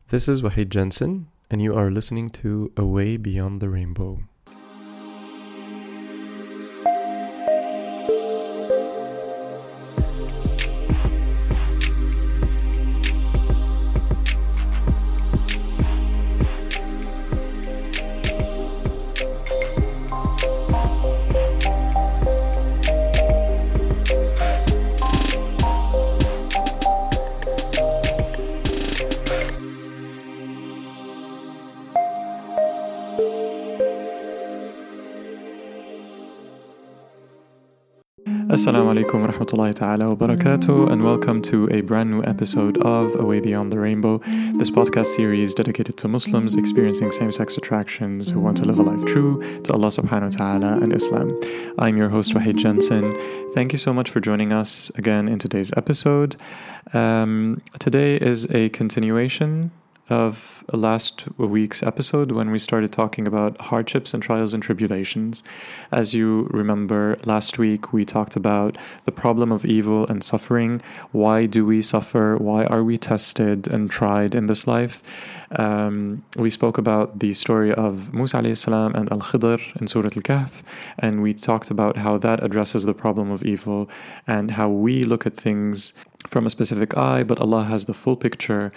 This is Wahid Jensen, and you are listening to Away Beyond the Rainbow. Assalamu alaikum wa rahmatullahi ta'ala wa barakatuh, and welcome to a brand new episode of Away Beyond the Rainbow, this podcast series dedicated to Muslims experiencing same-sex attractions who want to live a life true to Allah subhanahu wa ta'ala and Islam. I'm your host Wahid Jensen. Thank you so much for joining us again in today's episode. Today is a continuation of last week's episode when we started talking about hardships and trials and tribulations. As you remember, last week we talked about the problem of evil and suffering. Why do we suffer? Why are we tested and tried in this life? We spoke about the story of Musa alayhi salam and Al-Khidr in Surah Al-Kahf, and we talked about how that addresses the problem of evil and how we look at things from a specific eye, but Allah has the full picture.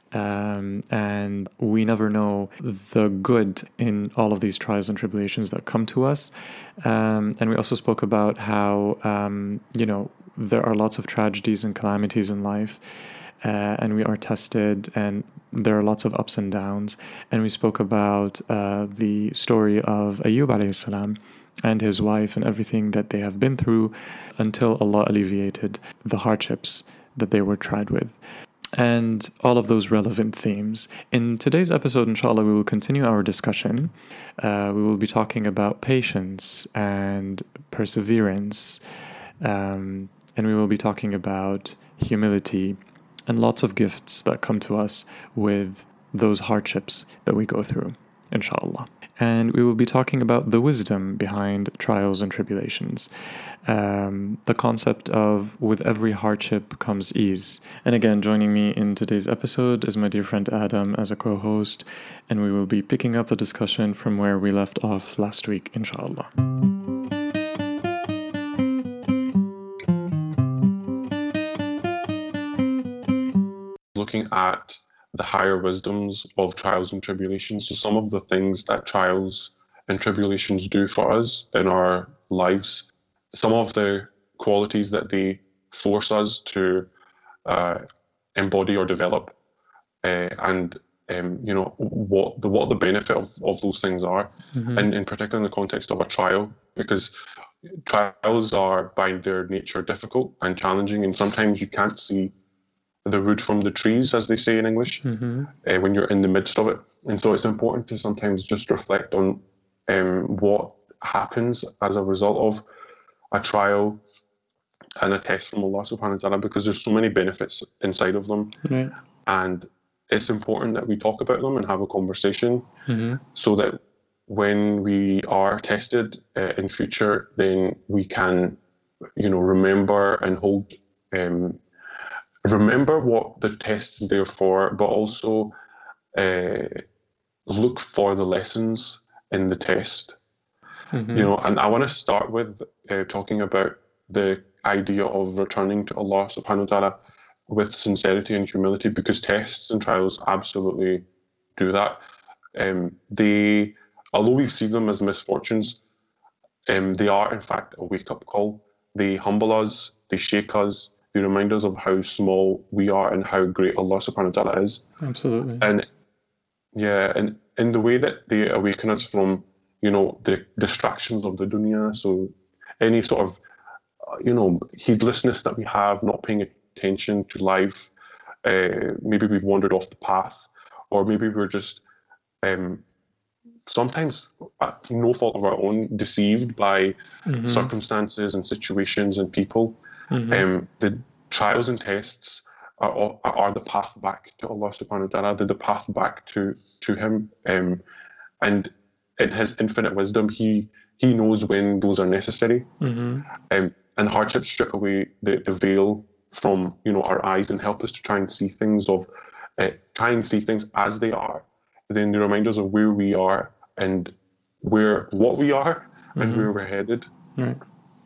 And we never know the good in all of these trials and tribulations that come to us. And we also spoke about how, there are lots of tragedies and calamities in life, and we are tested, and there are lots of ups and downs. And we spoke about the story of Ayyub alayhi salam and his wife and everything that they have been through until Allah alleviated the hardships that they were tried with. And all of those relevant themes. In today's episode, inshallah, we will continue our discussion. We will be talking about patience and perseverance. And we will be talking about humility and lots of gifts that come to us with those hardships that we go through, inshallah. And we will be talking about the wisdom behind trials and tribulations. The concept of with every hardship comes ease. And again, joining me in today's episode is my dear friend Adam as a co-host, and we will be picking up the discussion from where we left off last week, inshallah. Looking at the higher wisdoms of trials and tribulations, so some of the things that trials and tribulations do for us in our lives, some of the qualities that they force us to embody or develop, and what the benefit of those things are, and in particular in the context of a trial, because trials are by their nature difficult and challenging, and sometimes you can't see the wood from the trees, as they say in English, when you're in the midst of it. And so it's important to sometimes just reflect on what happens as a result of a trial and a test from Allah subhanahu wa ta'ala, because there's so many benefits inside of them. Right. And it's important that we talk about them and have a conversation, so that when we are tested in future, then we can, remember and hold remember what the test is there for, but also look for the lessons in the test. And I want to start with talking about the idea of returning to Allah subhanahu wa ta'ala with sincerity and humility, because tests and trials absolutely do that. Although we see them as misfortunes, they are in fact a wake-up call. They humble us, they shake us, they remind us of how small we are and how great Allah subhanahu wa ta'ala is. Absolutely. And and in the way that they awaken us from, the distractions of the dunya, so any sort of, heedlessness that we have, not paying attention to life, maybe we've wandered off the path, or maybe we're just sometimes, at no fault of our own, deceived by circumstances and situations and people. The trials and tests are the path back to Allah subhanahu wa ta'ala, the path back to Him. And in His infinite wisdom, He knows when those are necessary. And hardships strip away the veil from our eyes and help us to try and see things of try and see things as they are, then they remind us of where we are and what we are and where we're headed. Right.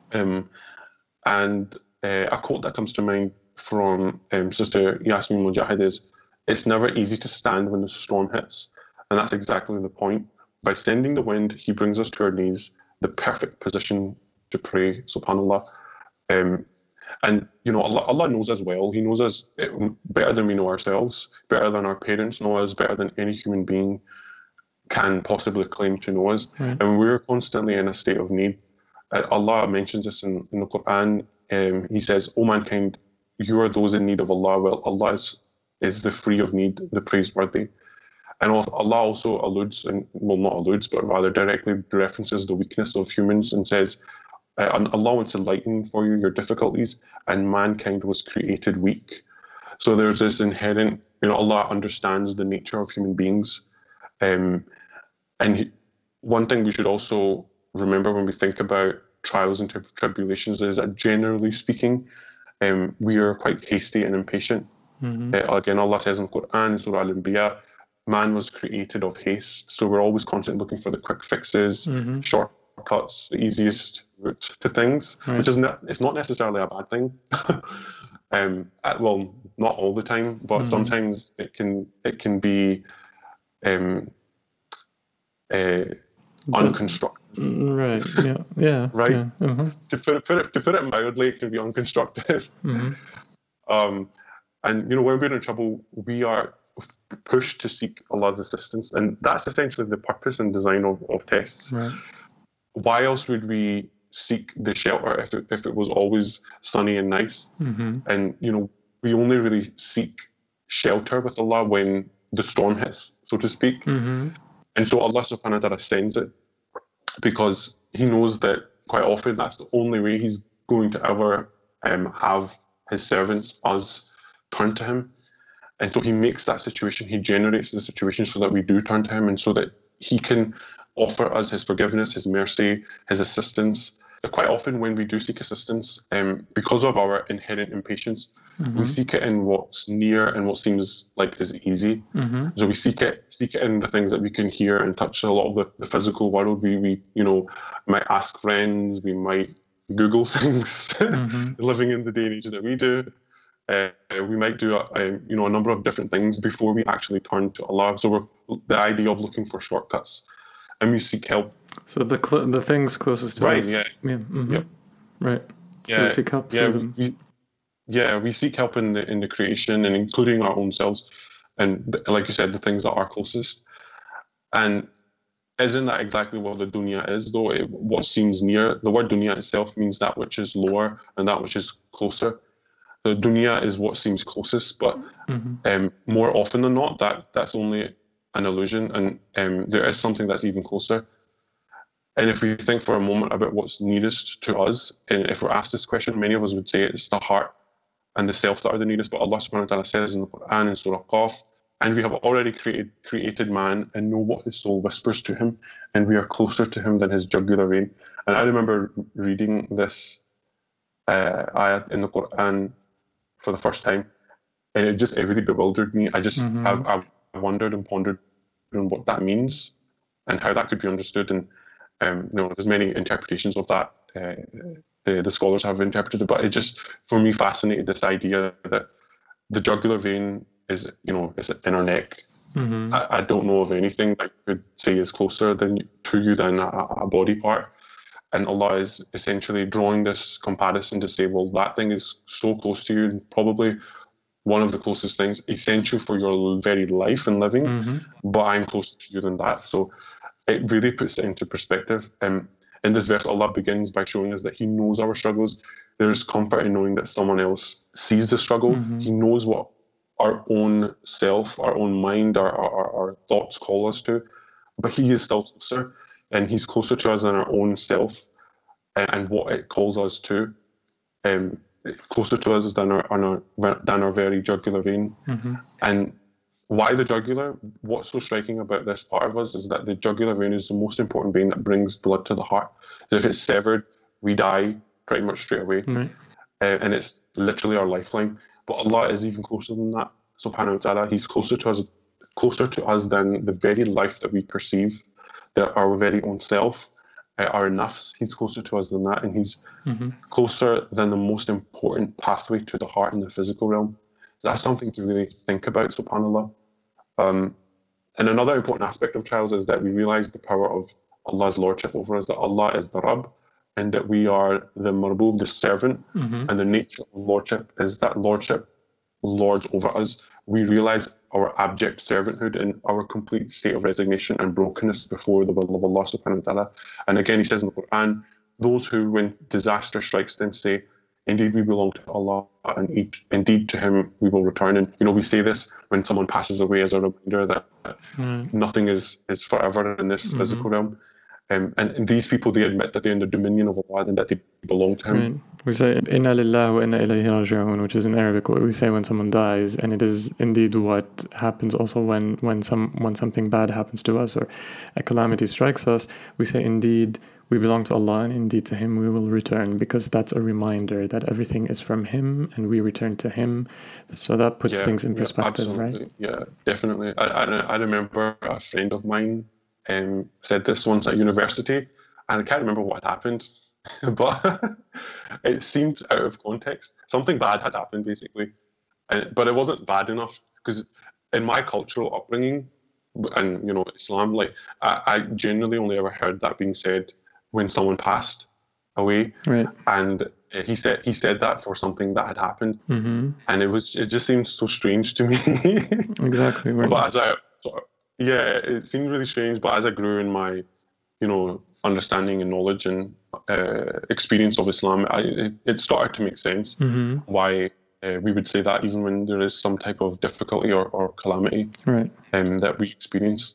And a quote that comes to mind from Sister Yasmin Mujahid is, "It's never easy to stand when the storm hits." And that's exactly the point. By sending the wind, He brings us to our knees, the perfect position to pray, subhanAllah. And, Allah knows us well. He knows us better than we know ourselves, better than our parents know us, better than any human being can possibly claim to know us. Right. And we're constantly in a state of need. Allah mentions this in the Quran. He says, "O mankind, you are those in need of Allah. Well, Allah is the free of need, the praiseworthy." And Allah also alludes, not alludes, but rather directly references the weakness of humans and says, Allah wants to lighten for you your difficulties, and mankind was created weak. So there's this inherent, Allah understands the nature of human beings. And one thing we should also remember when we think about trials and tribulations is that generally speaking, we are quite hasty and impatient. Again, Allah says in the Quran, in Surah Al-Anbiya, man was created of haste. So we're always constantly looking for the quick fixes, shortcuts, the easiest route to things, which is it's not necessarily a bad thing. Well, not all the time, but sometimes it can be unconstructive. Right. Yeah. Right. Yeah. To put it mildly, it can be unconstructive. And when we're in trouble, we are pushed to seek Allah's assistance, and that's essentially the purpose and design of tests. Right. Why else would we seek the shelter if it was always sunny and nice? And we only really seek shelter with Allah when the storm hits, so to speak. And so Allah subhanahu wa ta'ala sends it because He knows that quite often that's the only way He's going to ever have His servants, us, turn to Him. And so He makes that situation, He generates the situation so that we do turn to Him, and so that He can offer us His forgiveness, His mercy, His assistance. Quite often when we do seek assistance, because of our inherent impatience, we seek it in what's near and what seems like is easy. So we seek it in the things that we can hear and touch. A lot of the physical world. We might ask friends, we might Google things, living in the day and age that we do. We might do a number of different things before we actually turn to Allah. So the idea of looking for shortcuts, and we seek help. So the things closest to us. Right. Yeah. Yep. Right. Yeah. So we seek help through them. We seek help in the creation, and including our own selves, and like you said, the things that are closest. And isn't that exactly what the dunya is, though? What seems near. The word dunya itself means that which is lower and that which is closer. The dunya is what seems closest, but more often than not, that's only an illusion, and there is something that's even closer. And if we think for a moment about what's nearest to us, and if we're asked this question, many of us would say it's the heart and the self that are the nearest. But Allah subhanahu wa ta'ala says in the Quran in Surah Qaf, and we have already created man and know what his soul whispers to him, and we are closer to him than his jugular vein. And I remember reading this ayat in the Quran for the first time, and it really bewildered me. I wondered and pondered on what that means and how that could be understood. And there's many interpretations of that. The scholars have interpreted it, but it just, for me, fascinated this idea that the jugular vein is in our neck. I don't know of anything that I could say is closer to you than a body part. And Allah is essentially drawing this comparison to say, well, that thing is so close to you, and probably one of the closest things, essential for your very life and living, but I'm closer to you than that. So it really puts it into perspective. In this verse, Allah begins by showing us that He knows our struggles. There's comfort in knowing that someone else sees the struggle. He knows what our own self, our own mind, our thoughts call us to, but He is still closer, and He's closer to us than our own self and what it calls us to. Closer to us than our very jugular vein. And why the jugular? What's so striking about this part of us is that the jugular vein is the most important vein that brings blood to the heart. So if it's severed, we die pretty much straight away. And it's literally our lifeline. But Allah is even closer than that. subhanahu wa ta'ala. He's closer to us than the very life that we perceive, that our very own self, our nafs. He's closer to us than that, and he's closer than the most important pathway to the heart in the physical realm. So that's something to really think about, subhanAllah. And another important aspect of trials is that we realize the power of Allah's lordship over us, that Allah is the Rabb, and that we are the marbub, the servant, and the nature of lordship is that lordship lords over us. We realize our abject servanthood and our complete state of resignation and brokenness before the will of Allah subhanahu wa ta'ala. And again, he says in the Quran, those who, when disaster strikes them, say, indeed we belong to Allah, and indeed to Him we will return. And we say this when someone passes away as a reminder that nothing is forever in this physical realm. And these people, they admit that they're in the dominion of Allah and that they belong to Him. Right. We say Inna lillahi wa inna ilayhi raji'un, which is in Arabic what we say when someone dies, and it is indeed what happens also when something bad happens to us or a calamity strikes us. We say indeed we belong to Allah, and indeed to Him we will return, because that's a reminder that everything is from Him and we return to Him. So that puts things in perspective, absolutely. right? Yeah, definitely. I remember a friend of mine said this once at university, and I can't remember what had happened, but it seemed out of context. Something bad had happened, basically, but it wasn't bad enough, because in my cultural upbringing and Islam, like I genuinely only ever heard that being said when someone passed away, right? And he said that for something that had happened, and it just seemed so strange to me. Exactly. Right. But it seemed really strange. But as I grew in my understanding and knowledge and experience of Islam, it started to make sense why we would say that even when there is some type of difficulty or calamity, right, that we experience.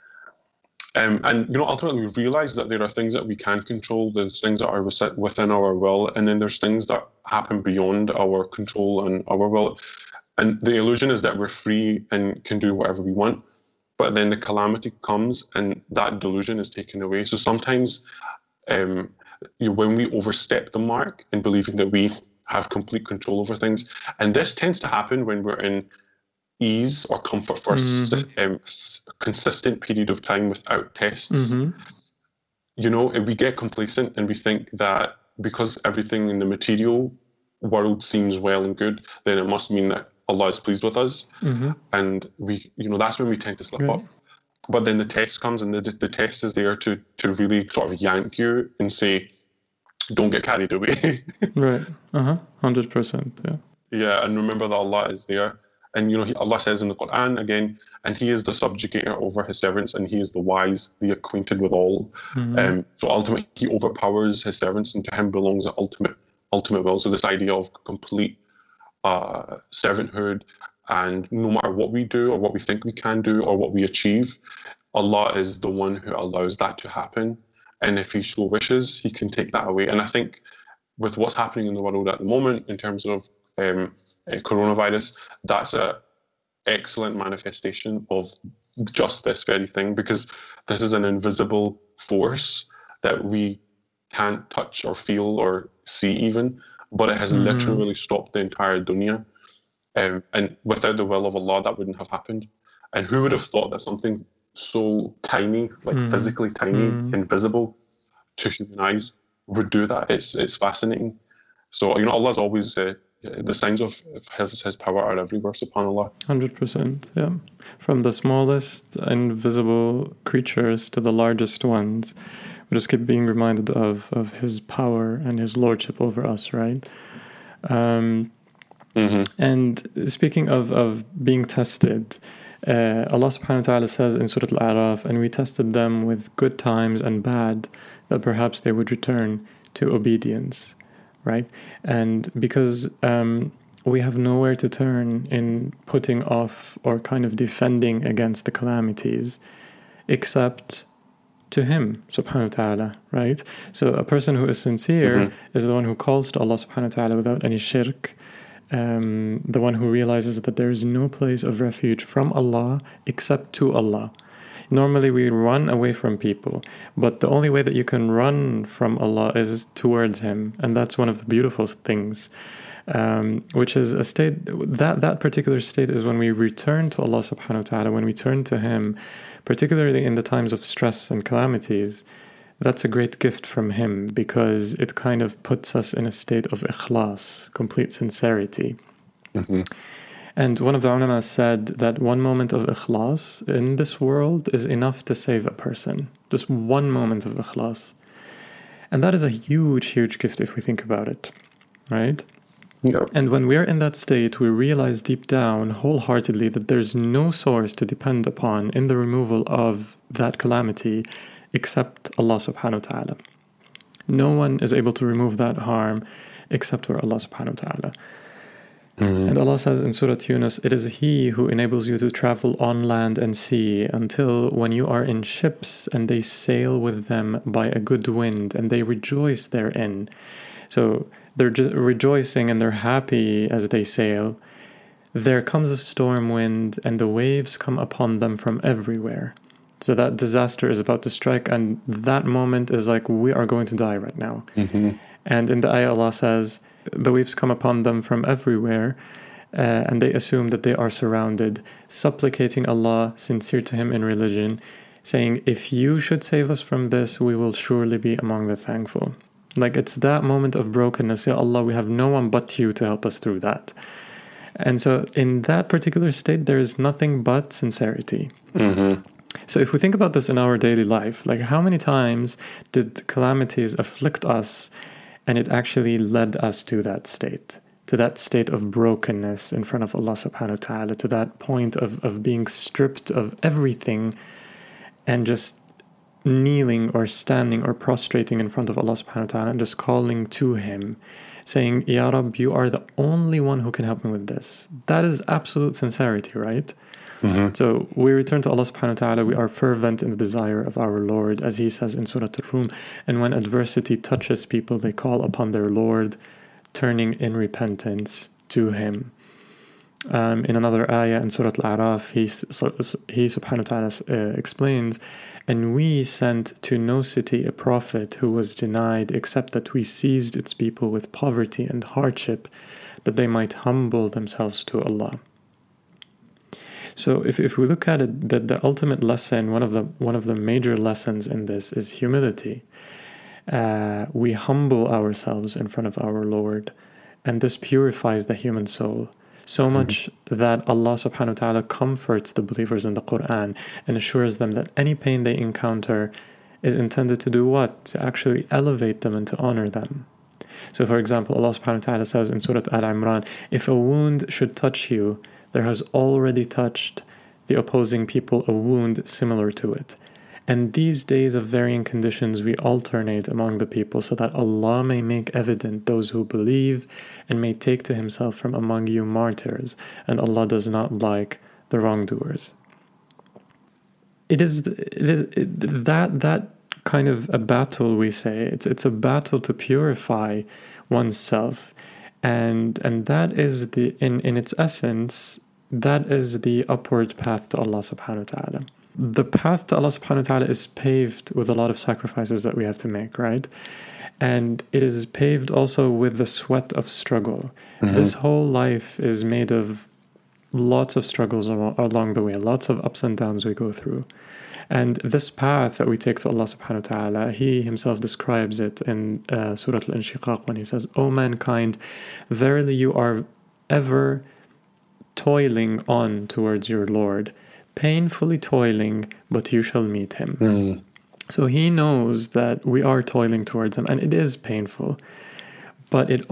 And ultimately we realize that there are things that we can control, there's things that are within our will, and then there's things that happen beyond our control and our will. And the illusion is that we're free and can do whatever we want, but then the calamity comes and that delusion is taken away. So sometimes when we overstep the mark in believing that we have complete control over things, and this tends to happen when we're in ease or comfort for a consistent period of time without tests. If we get complacent and we think that because everything in the material world seems well and good, then it must mean that Allah is pleased with us, and we, that's when we tend to slip up. But then the test comes, and the test is there to really sort of yank you and say, don't get carried away. Right. 100%. Yeah, and remember that Allah is there. And Allah says in the Quran again, and He is the subjugator over His servants, and He is the wise, the acquainted with all. So ultimately, He overpowers His servants, and to Him belongs the ultimate will. So this idea of complete servanthood, and no matter what we do or what we think we can do or what we achieve, Allah is the one who allows that to happen. And if He so wishes, He can take that away. And I think with what's happening in the world at the moment in terms of coronavirus, that's an excellent manifestation of just this very thing, because this is an invisible force that we can't touch or feel or see even, but it has literally stopped the entire dunya, and without the will of Allah that wouldn't have happened. And who would have thought that something so tiny, like physically tiny, invisible to human eyes, would do that? It's fascinating. So Allah's always the signs of his power are everywhere, subhanAllah. 100%, yeah. From the smallest invisible creatures to the largest ones, we just keep being reminded of His power and His lordship over us, right? And speaking of being tested, Allah subhanahu wa ta'ala says in Surah Al-A'raf, and we tested them with good times and bad, that perhaps they would return to obedience. Right? And because we have nowhere to turn in putting off or kind of defending against the calamities except to Him, subhanahu wa ta'ala, right? So a person who is sincere is the one who calls to Allah subhanahu wa ta'ala without any shirk, the one who realizes that there is no place of refuge from Allah except to Allah. Normally we run away from people, but the only way that you can run from Allah is towards Him, and that's one of the beautiful things. which is a state, that particular state is when we return to Allah subhanahu wa ta'ala, when we turn to Him, particularly in the times of stress and calamities. That's a great gift from Him, because it kind of puts us in a state of ikhlas, complete sincerity. Mm-hmm. And one of the ulama said that one moment of ikhlas in this world is enough to save a person. Just one moment of ikhlas. And that is a huge, huge gift if we think about it, right? Yeah. And when we're in that state, we realize deep down, wholeheartedly, that there's no source to depend upon in the removal of that calamity except Allah subhanahu wa ta'ala. No one is able to remove that harm except for Allah subhanahu wa ta'ala. Mm-hmm. And Allah says in Surah Yunus, it is He who enables you to travel on land and sea until when you are in ships and they sail with them by a good wind and they rejoice therein. So they're just rejoicing and they're happy as they sail. There comes a storm wind and the waves come upon them from everywhere. So that disaster is about to strike, and that moment is like, we are going to die right now. Mm-hmm. And in the ayah, Allah says, the waves come upon them from everywhere, and they assume that they are surrounded, supplicating Allah, sincere to Him in religion, saying, if you should save us from this, we will surely be among the thankful. Like, it's that moment of brokenness. Ya Allah, we have no one but you to help us through that. And so in that particular state, there is nothing but sincerity. Mm-hmm. So if we think about this in our daily life, like how many times did calamities afflict us and it actually led us to that state of brokenness in front of Allah subhanahu wa ta'ala, to that point of being stripped of everything and just kneeling or standing or prostrating in front of Allah subhanahu wa ta'ala and just calling to Him, saying, Ya Rabb, you are the only one who can help me with this. That is absolute sincerity, right? Mm-hmm. So we return to Allah subhanahu wa ta'ala, we are fervent in the desire of our Lord, as He says in Surah Ar-Rum, and when adversity touches people, they call upon their Lord, turning in repentance to Him. In another ayah in Surah Al-A'raf, He subhanahu wa ta'ala explains, and we sent to no city a prophet who was denied, except that we seized its people with poverty and hardship, that they might humble themselves to Allah. So if we look at it, that the ultimate lesson, one of the major lessons in this is humility. We humble ourselves in front of our Lord, and this purifies the human soul so much that Allah subhanahu wa ta'ala comforts the believers in the Quran and assures them that any pain they encounter is intended to do what? To actually elevate them and to honor them. So for example, Allah subhanahu wa ta'ala says in Surah Al-Imran, if a wound should touch you, there has already touched the opposing people a wound similar to it. And these days of varying conditions we alternate among the people, so that Allah may make evident those who believe and may take to Himself from among you martyrs, and Allah does not like the wrongdoers. It is that kind of a battle, we say. It's a battle to purify oneself, and that is in its essence, that is the upward path to Allah subhanahu wa ta'ala. The path to Allah subhanahu wa ta'ala is paved with a lot of sacrifices that we have to make, right? And it is paved also with the sweat of struggle. Mm-hmm. This whole life is made of lots of struggles along the way, lots of ups and downs we go through. And this path that we take to Allah subhanahu wa ta'ala, He Himself describes it in Surah Al-Inshiqaq when He says, O mankind, verily you are ever toiling on towards your Lord, painfully toiling, but you shall meet Him. Mm. So He knows that we are toiling towards Him, and it is painful, but it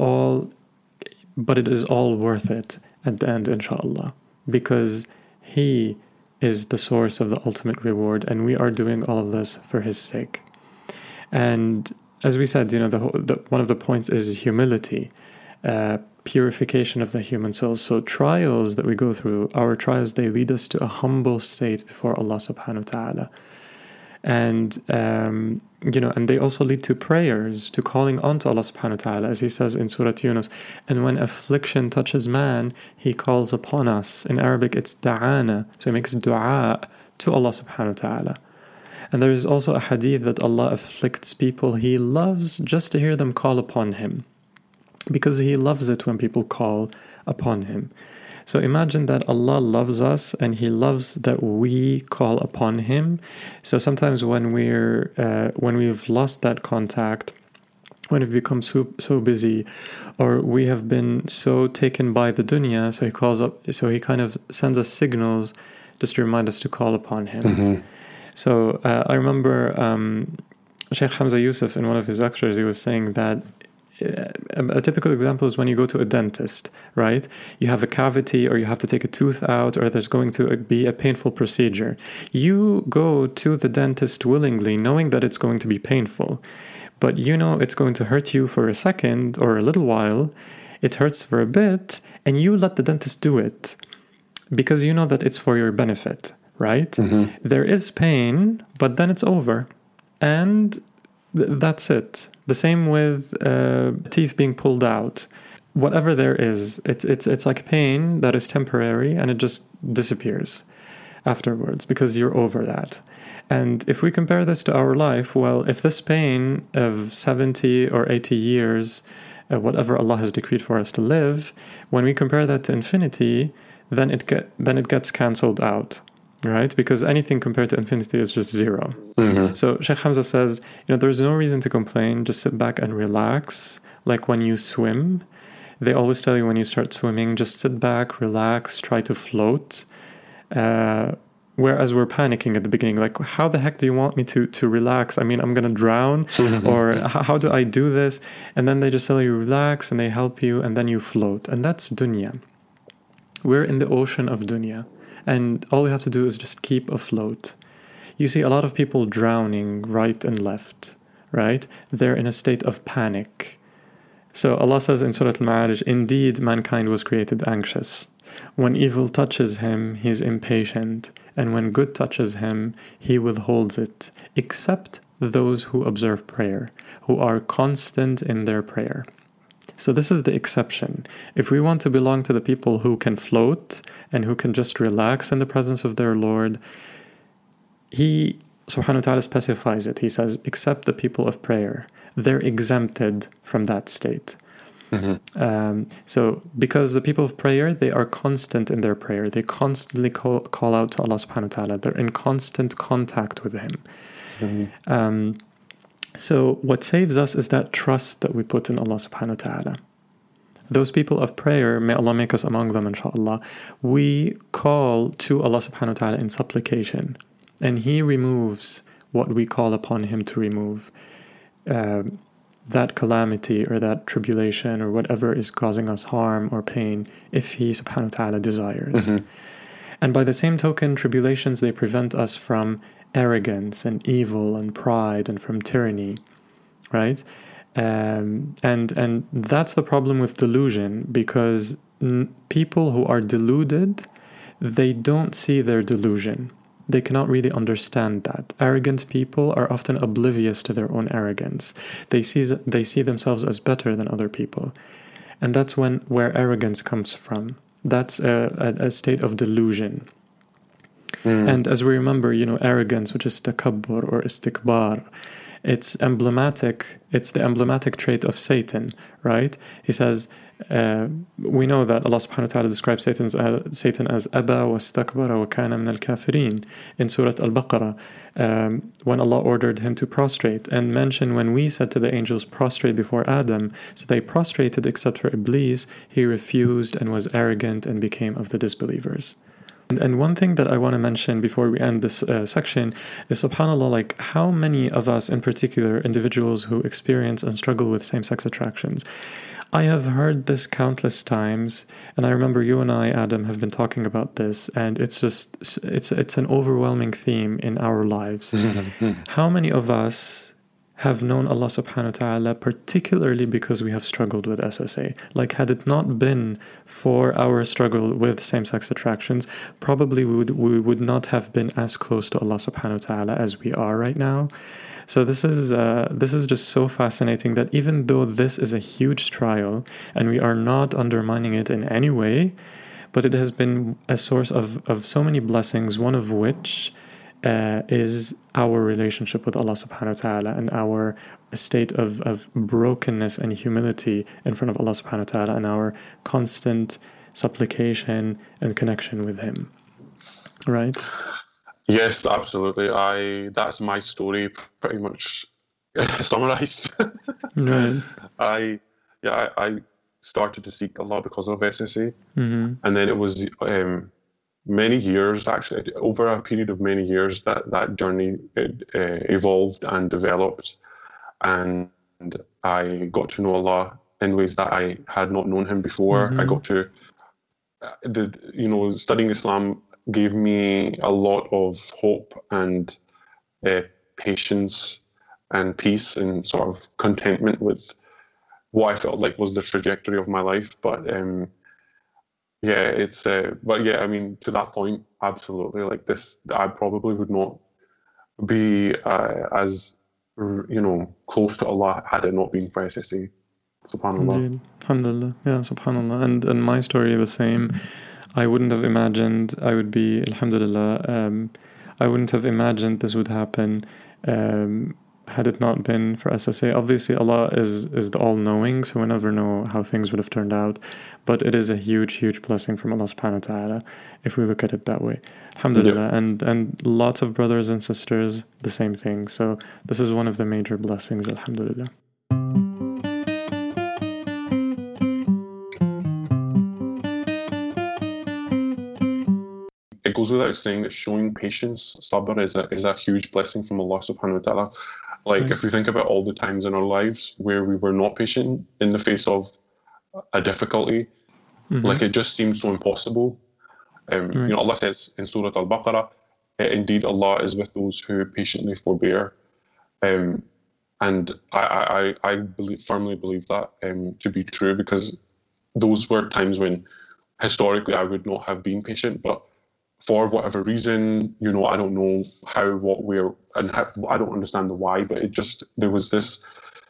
is all worth it at the end, inshallah, because He is the source of the ultimate reward, and we are doing all of this for His sake. And as we said, one of the points is humility, purification of the human soul. So trials that we go through, our trials, they lead us to a humble state before Allah subhanahu wa ta'ala. And, and they also lead to prayers, to calling on to Allah subhanahu wa ta'ala, as He says in Surah Yunus, and when affliction touches man, He calls upon us. In Arabic, it's da'ana, so He makes dua to Allah subhanahu wa ta'ala. And there is also a hadith that Allah afflicts people He loves just to hear them call upon Him. because He loves it when people call upon Him. So imagine that Allah loves us and He loves that we call upon Him. So sometimes when we've lost that contact, when we've become so busy, or we have been so taken by the dunya, so He calls up, so He kind of sends us signals just to remind us to call upon Him. Mm-hmm. So I remember Sheikh Hamza Yusuf, in one of his lectures, he was saying that a typical example is when you go to a dentist, right? You have a cavity, or you have to take a tooth out, or there's going to be a painful procedure. You go to the dentist willingly, knowing that it's going to be painful, but you know it's going to hurt you for a second or a little while. It hurts for a bit, and you let the dentist do it because you know that it's for your benefit, right? Mm-hmm. There is pain, but then it's over, and that's it. The same with teeth being pulled out. Whatever there is, it's like pain that is temporary, and it just disappears afterwards because you're over that. And if we compare this to our life, well, if this pain of 70 or 80 years, whatever Allah has decreed for us to live, when we compare that to infinity, then it gets cancelled out. Right? Because anything compared to infinity is just zero. Mm-hmm. So Sheikh Hamza says, there's no reason to complain. Just sit back and relax. Like when you swim, they always tell you when you start swimming, just sit back, relax, try to float. Whereas we're panicking at the beginning, like, how the heck do you want me to relax? I mean, I'm going to drown, or how do I do this? And then they just tell you relax, and they help you, and then you float. And that's dunya. We're in the ocean of dunya. And all we have to do is just keep afloat. You see a lot of people drowning right and left, right? They're in a state of panic. So Allah says in Surah Al-Ma'arij, indeed mankind was created anxious. When evil touches him, he is impatient. And when good touches him, he withholds it, except those who observe prayer, who are constant in their prayer. So this is the exception. If we want to belong to the people who can float and who can just relax in the presence of their Lord, He, subhanahu wa ta'ala, specifies it. He says, except the people of prayer. They're exempted from that state. Mm-hmm. So because the people of prayer, they are constant in their prayer. They constantly call out to Allah subhanahu wa ta'ala. They're in constant contact with Him. Mm-hmm. So what saves us is that trust that we put in Allah subhanahu wa ta'ala. Those people of prayer, may Allah make us among them, inshaAllah, we call to Allah subhanahu wa ta'ala in supplication, and He removes what we call upon Him to remove. That calamity or that tribulation or whatever is causing us harm or pain, if He subhanahu wa ta'ala desires. Mm-hmm. And by the same token, tribulations, they prevent us from arrogance and evil and pride and from tyranny, right? And that's the problem with delusion, because people who are deluded, they don't see their delusion. They cannot really understand that. Arrogant people are often oblivious to their own arrogance. They see themselves as better than other people, and that's where arrogance comes from. That's a state of delusion. And as we remember, arrogance, which is takabbur or istikbar, it's emblematic. It's the emblematic trait of Satan, right? He says, we know that Allah subhanahu wa ta'ala describes Satan as Aba wa stakbara wa kana min al-kafirin in Surah Al-Baqarah, when Allah ordered him to prostrate, and mention when we said to the angels, prostrate before Adam. So they prostrated except for Iblis. He refused and was arrogant and became of the disbelievers. And one thing that I want to mention before we end this section is, subhanAllah, like how many of us, in particular individuals who experience and struggle with same-sex attractions, I have heard this countless times, and I remember you and I, Adam, have been talking about this, and it's an overwhelming theme in our lives. How many of us have known Allah subhanahu wa ta'ala, particularly because we have struggled with SSA? Like, had it not been for our struggle with same-sex attractions, probably we would not have been as close to Allah subhanahu wa ta'ala as we are right now. So this is just so fascinating that even though this is a huge trial, and we are not undermining it in any way, but it has been a source of so many blessings, one of which is our relationship with Allah subhanahu wa ta'ala and our state of brokenness and humility in front of Allah subhanahu wa ta'ala and our constant supplication and connection with Him. Right? Yes, absolutely. That's my story pretty much summarized. Right. I started to seek Allah because of SSA, Mm-hmm. and then it was many years, actually, over a period of many years, that journey evolved and developed, and I got to know Allah in ways that I had not known Him before. Mm-hmm. I got to, studying Islam gave me a lot of hope and patience and peace and sort of contentment with what I felt like was the trajectory of my life. But I mean, to that point, absolutely, like this, I probably would not be as close to Allah had it not been for SSA. Subhanallah. Indeed. Alhamdulillah. Yeah, subhanallah. And my story the same. I wouldn't have imagined I would be, alhamdulillah, I wouldn't have imagined this would happen had it not been for SSA. Obviously, Allah is the all-knowing, so we never know how things would have turned out. But it is a huge, huge blessing from Allah subhanahu wa ta'ala, if we look at it that way. Alhamdulillah. Yeah. And lots of brothers and sisters, the same thing. So this is one of the major blessings, alhamdulillah. It goes without saying that showing patience, sabr, is a huge blessing from Allah subhanahu wa ta'ala. Like, if we think about all the times in our lives where we were not patient in the face of a difficulty, like, it just seemed so impossible. Allah says in Surah Al-Baqarah, indeed Allah is with those who patiently forbear. And I firmly believe that to be true, because those were times when historically I would not have been patient, but for whatever reason, I don't know how, what, where, and how, I don't understand the why, but there was this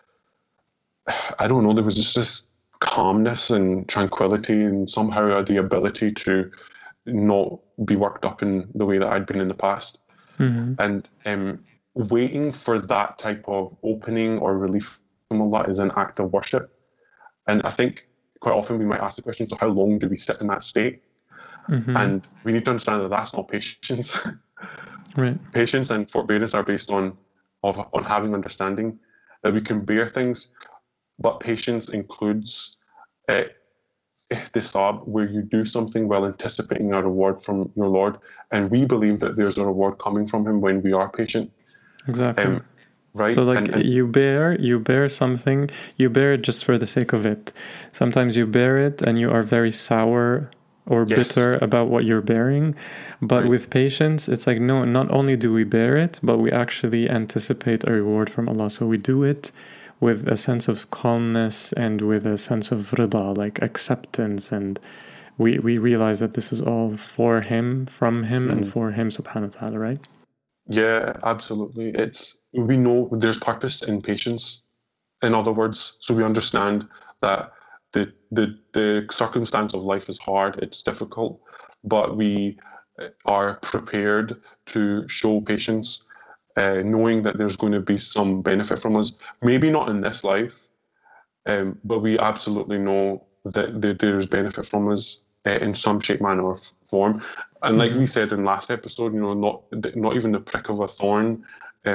calmness and tranquility and somehow the ability to not be worked up in the way that I'd been in the past. And waiting for that type of opening or relief from Allah is an act of worship. And I think quite often we might ask the question, so how long do we sit in that state? And we need to understand that that's not patience. Right. Patience and forbearance are based on having understanding that we can bear things, but patience includes ihtisab, where you do something while anticipating a reward from your Lord, and we believe that there's a reward coming from Him when we are patient. Exactly. Right. So like you bear something, you bear it just for the sake of it. Sometimes you bear it and you are very sour or bitter about what you're bearing. But with patience, it's like, no, not only do we bear it, but we actually anticipate a reward from Allah. So we do it with a sense of calmness and with a sense of rida, like acceptance. And we realize that this is all for Him, from Him, and for Him, subhanahu wa ta'ala, right? Yeah, absolutely. We know there's purpose in patience. In other words, so we understand that the circumstance of life is hard, it's difficult, but we are prepared to show patience, knowing that there's going to be some benefit from us. Maybe not in this life, but we absolutely know that there's benefit from us in some shape, manner, or form. And like we said in last episode, not even the prick of a thorn,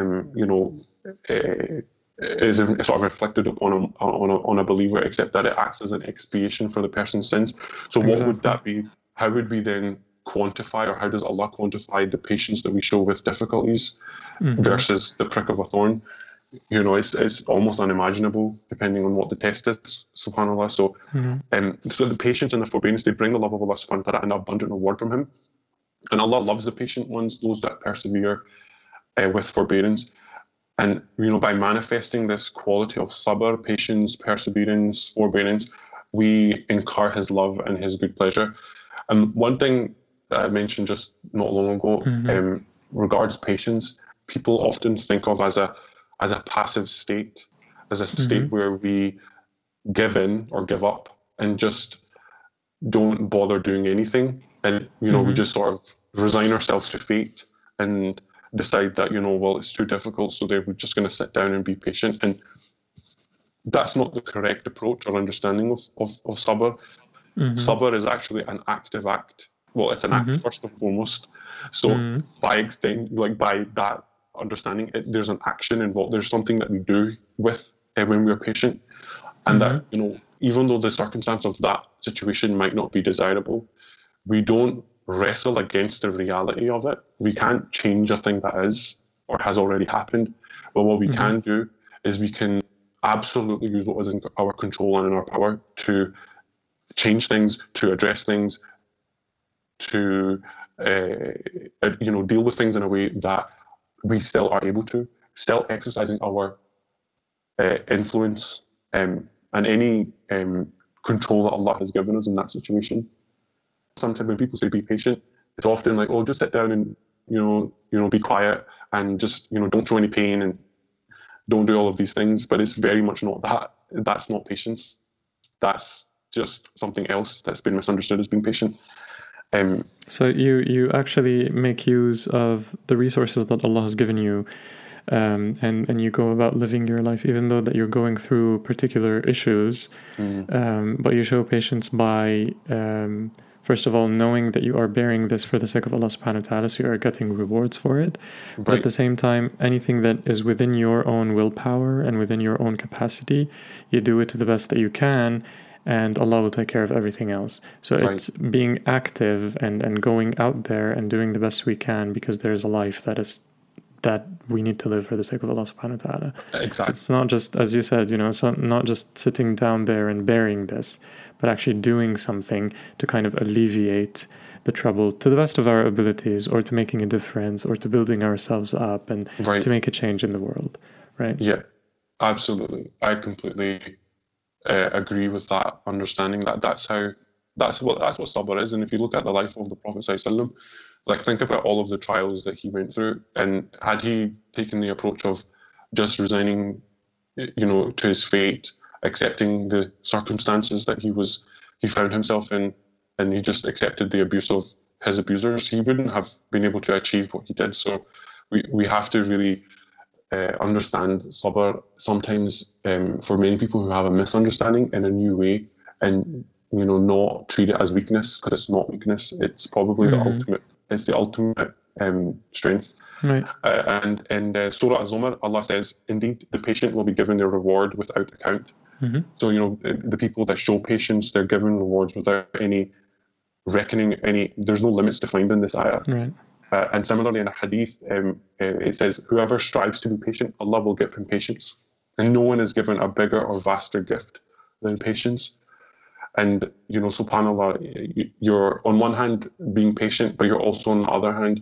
is sort of reflected upon on a believer, except that it acts as an expiation for the person's sins. So what would that be? How would we then quantify, or how does Allah quantify the patience that we show with difficulties versus the prick of a thorn? It's almost unimaginable, depending on what the test is, subhanAllah. So so the patience and the forbearance, they bring the love of Allah subhanahu wa ta'ala and abundant reward from Him. And Allah loves the patient ones, those that persevere with forbearance. And, by manifesting this quality of sabr, patience, perseverance, forbearance, we incur His love and His good pleasure. And one thing that I mentioned just not long ago, regards patience, people often think of as a passive state, as a state where we give in or give up and just don't bother doing anything. And, we just sort of resign ourselves to fate and decide that, well, it's too difficult, so they're just going to sit down and be patient. And that's not the correct approach or understanding of sabr. Sabr is actually an active act. Well, it's an act first and foremost. So by that understanding, there's an action involved. There's something that we do with when we're patient, and that even though the circumstance of that situation might not be desirable, we don't wrestle against the reality of it. We can't change a thing that is or has already happened. But what we can do is we can absolutely use what is in our control and in our power to change things, to address things, to deal with things in a way that we still are able to, still exercising our influence and any control that Allah has given us in that situation. Sometimes when people say be patient, it's often like, oh, just sit down and be quiet and just don't show any pain and don't do all of these things. But it's very much not that. That's not patience. That's just something else that's been misunderstood as being patient. So you actually make use of the resources that Allah has given you, and you go about living your life, even though that you're going through particular issues, but you show patience by first of all knowing that you are bearing this for the sake of Allah subhanahu wa ta'ala, so you are getting rewards for it. Right. But at the same time, anything that is within your own willpower and within your own capacity, you do it to the best that you can, and Allah will take care of everything else. So right. It's being active and going out there and doing the best we can, because there's a life that we need to live for the sake of Allah subhanahu wa ta'ala. Exactly. So it's not just, as you said, it's not just sitting down there and bearing this, but actually doing something to kind of alleviate the trouble to the best of our abilities, or to making a difference, or to building ourselves up and right. to make a change in the world. Right? Yeah, absolutely. I completely agree with that understanding. That's what sabr is. And if you look at the life of the Prophet ﷺ, like think about all of the trials that he went through, and had he taken the approach of just resigning, to his fate, accepting the circumstances that he found himself in, and he just accepted the abuse of his abusers, he wouldn't have been able to achieve what he did. So we have to really understand sabr sometimes for many people who have a misunderstanding in a new way, and not treat it as weakness, because it's not weakness. It's probably the ultimate strength. Right. And in Surah Az-Zumar, Allah says, indeed, the patient will be given their reward without account. Mm-hmm. So, the people that show patience, they're given rewards without any reckoning, there's no limits defined in this ayah. Right. And similarly in a hadith, it says, whoever strives to be patient, Allah will give him patience. And no one is given a bigger or vaster gift than patience. And, subhanAllah, you're on one hand being patient, but you're also on the other hand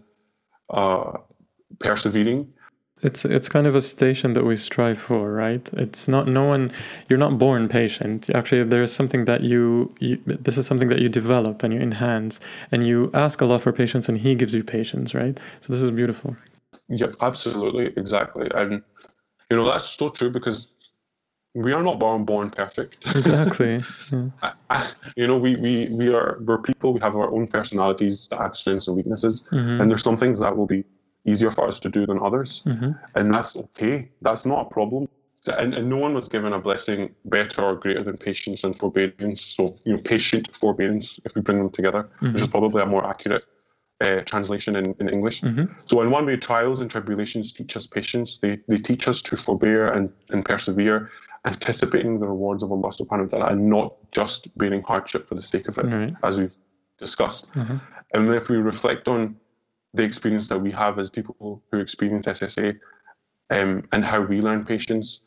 persevering. It's kind of a station that we strive for, right? It's not, you're not born patient. Actually, there's something that this is something that you develop and you enhance, and you ask Allah for patience and He gives you patience, right? So this is beautiful. Yeah, absolutely, exactly. And, that's so true, because we are not born perfect. Exactly. Yeah. We're people. We have our own personalities that have strengths and weaknesses, and there's some things that will be easier for us to do than others, and that's okay. That's not a problem. And no one was given a blessing better or greater than patience and forbearance. So patient forbearance, if we bring them together, which is probably a more accurate translation in English. So in one way, trials and tribulations teach us patience. They teach us to forbear and persevere, anticipating the rewards of Allah subhanahu wa ta'ala, and not just bearing hardship for the sake of it, as we've discussed. And if we reflect on the experience that we have as people who experience SSA, and how we learn patience,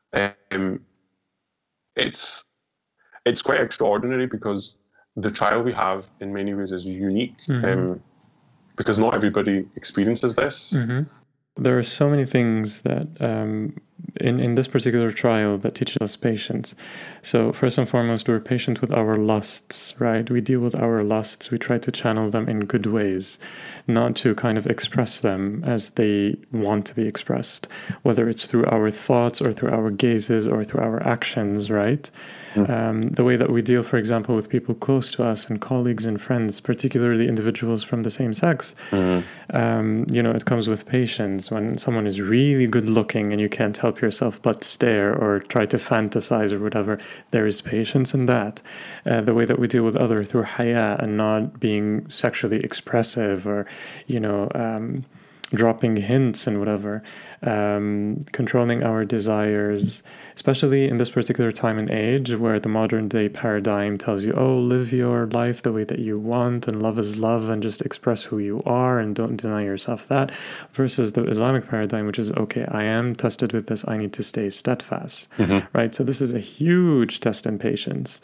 it's quite extraordinary, because the trial we have in many ways is unique, because not everybody experiences this. There are so many things that in this particular trial that teaches us patience. So first and foremost, we're patient with our lusts, right? We deal with our lusts. We try to channel them in good ways, not to kind of express them as they want to be expressed, whether it's through our thoughts or through our gazes or through our actions, right? The way that we deal, for example, with people close to us and colleagues and friends, particularly individuals from the same sex, it comes with patience. When someone is really good looking and you can't help yourself but stare or try to fantasize or whatever, there is patience in that. The way that we deal with others through haya and not being sexually expressive or, dropping hints and whatever, controlling our desires, especially in this particular time and age where the modern day paradigm tells you, oh, live your life the way that you want and love is love and just express who you are and don't deny yourself that, versus the Islamic paradigm, which is, okay, I am tested with this, I need to stay steadfast, right? So this is a huge test in patience.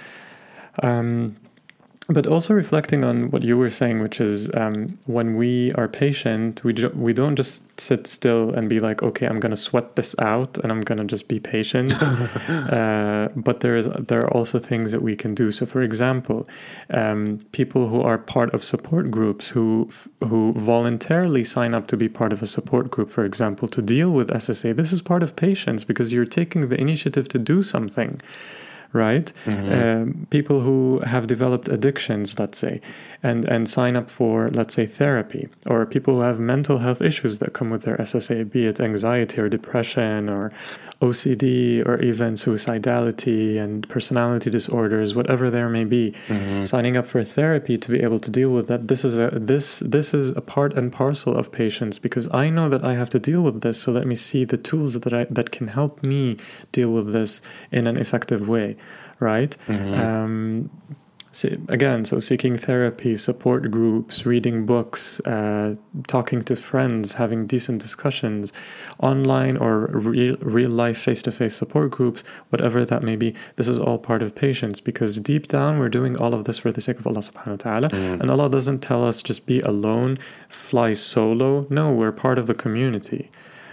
But also reflecting on what you were saying, which is when we are patient, we don't just sit still and be like, okay, I'm going to sweat this out and I'm going to just be patient. But there are also things that we can do. So, for example, people who are part of support groups who voluntarily sign up to be part of a support group, for example, to deal with SSA, this is part of patience because you're taking the initiative to do something. Right? People who have developed addictions, let's say, and sign up for, let's say, therapy, or people who have mental health issues that come with their SSA, be it anxiety or depression or OCD or even suicidality and personality disorders, whatever there may be, signing up for therapy to be able to deal with that. This is a part and parcel of patience because I know that I have to deal with this. So let me see the tools that can help me deal with this in an effective way, right? So seeking therapy, support groups, reading books, talking to friends, having decent discussions, online or real life face-to-face support groups, whatever that may be, this is all part of patience because deep down we're doing all of this for the sake of Allah subhanahu wa ta'ala. And Allah doesn't tell us just be alone, fly solo. No, we're part of a community.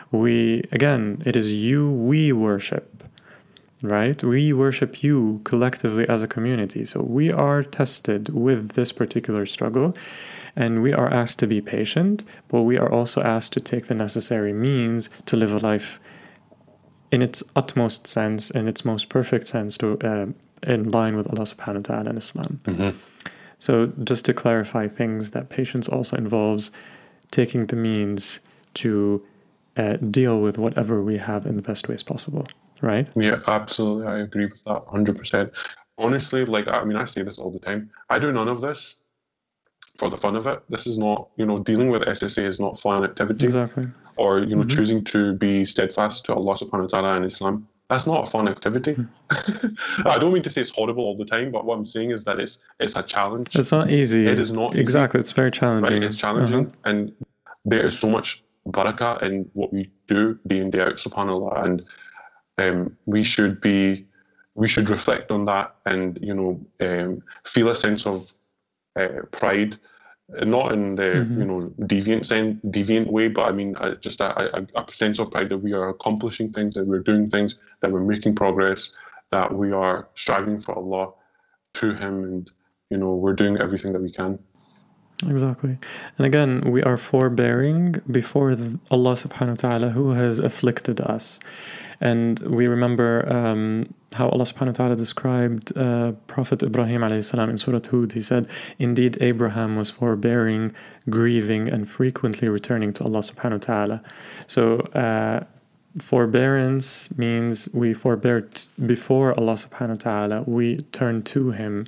It is you we worship. Right? We worship you collectively as a community. So we are tested with this particular struggle and we are asked to be patient, but we are also asked to take the necessary means to live a life in its utmost sense, in its most perfect sense, in line with Allah subhanahu wa ta'ala and Islam. So just to clarify things, that patience also involves taking the means to deal with whatever we have in the best ways possible. Right? Yeah, absolutely. I agree with that 100%. Honestly, I say this all the time. I do none of this for the fun of it. This is not, dealing with SSA is not fun activity. Exactly. Or, choosing to be steadfast to Allah subhanahu wa ta'ala and Islam. That's not a fun activity. I don't mean to say it's horrible all the time, but what I'm saying is that it's a challenge. It's not easy. It is not easy. Exactly. It's very challenging. Right? It's challenging. And there is so much barakah in what we do day in, day out, subhanAllah. And we should reflect on that and feel a sense of pride, not in the deviant way, but I mean just a sense of pride that we are accomplishing things, that we're doing things, that we're making progress, that we are striving for Allah, to Him, and we're doing everything that we can. Exactly. And again, we are forbearing before Allah subhanahu wa ta'ala who has afflicted us. And we remember how Allah subhanahu wa ta'ala described Prophet Ibrahim alayhi salam in Surah Hud. He said, indeed, Abraham was forbearing, grieving, and frequently returning to Allah subhanahu wa ta'ala. So forbearance means we forbear before Allah subhanahu wa ta'ala. We turn to Him.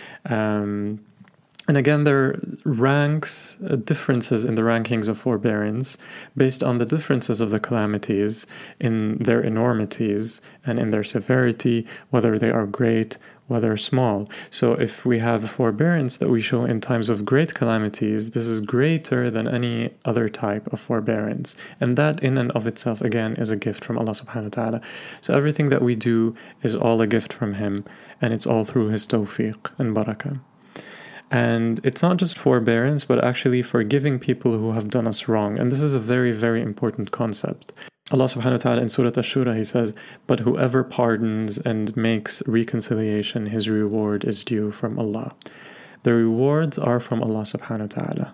And again, there are differences in the rankings of forbearance based on the differences of the calamities in their enormities and in their severity, whether they are great, whether small. So if we have forbearance that we show in times of great calamities, this is greater than any other type of forbearance. And that in and of itself, again, is a gift from Allah subhanahu wa ta'ala. So everything that we do is all a gift from Him, and it's all through His tawfiq and barakah. And it's not just forbearance, but actually forgiving people who have done us wrong. And this is a very, very important concept. Allah subhanahu wa ta'ala in Surah Ash-Shura, He says, "But whoever pardons and makes reconciliation, his reward is due from Allah." The rewards are from Allah subhanahu wa ta'ala.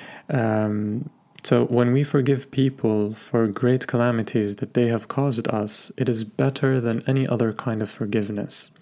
So when we forgive people for great calamities that they have caused us, it is better than any other kind of forgiveness.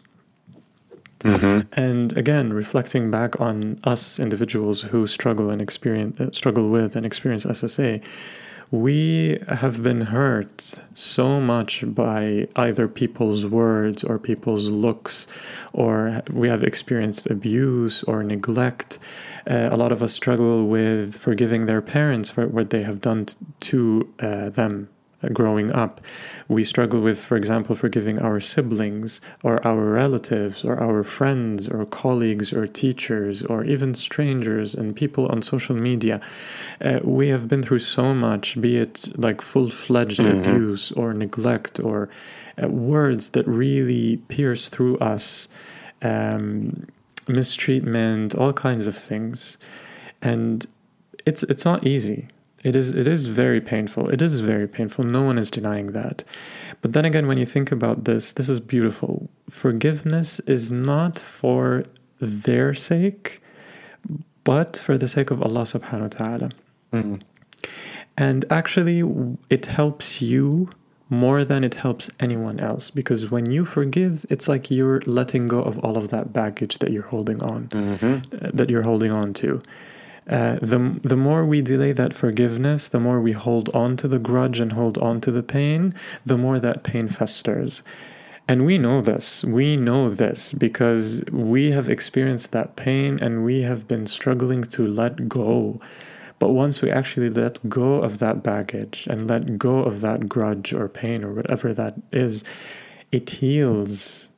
And again, reflecting back on us individuals who struggle with and experience SSA, we have been hurt so much by either people's words or people's looks, or we have experienced abuse or neglect. A lot of us struggle with forgiving their parents for what they have done to them growing up. We struggle with, for example, forgiving our siblings or our relatives or our friends or colleagues or teachers or even strangers and people on social media. We have been through so much, be it like full-fledged abuse or neglect or words that really pierce through us, mistreatment, all kinds of things. And it's not easy. It is very painful. It is very painful. No one is denying that. But then again, when you think about this is beautiful. Forgiveness is not for their sake, but for the sake of Allah subhanahu wa ta'ala. And actually, it helps you more than it helps anyone else. Because when you forgive, it's like you're letting go of all of that baggage that you're holding on, to. The more we delay that forgiveness, the more we hold on to the grudge and hold on to the pain, the more that pain festers. And we know this. We know this because we have experienced that pain and we have been struggling to let go. But once we actually let go of that baggage and let go of that grudge or pain or whatever that is, it heals.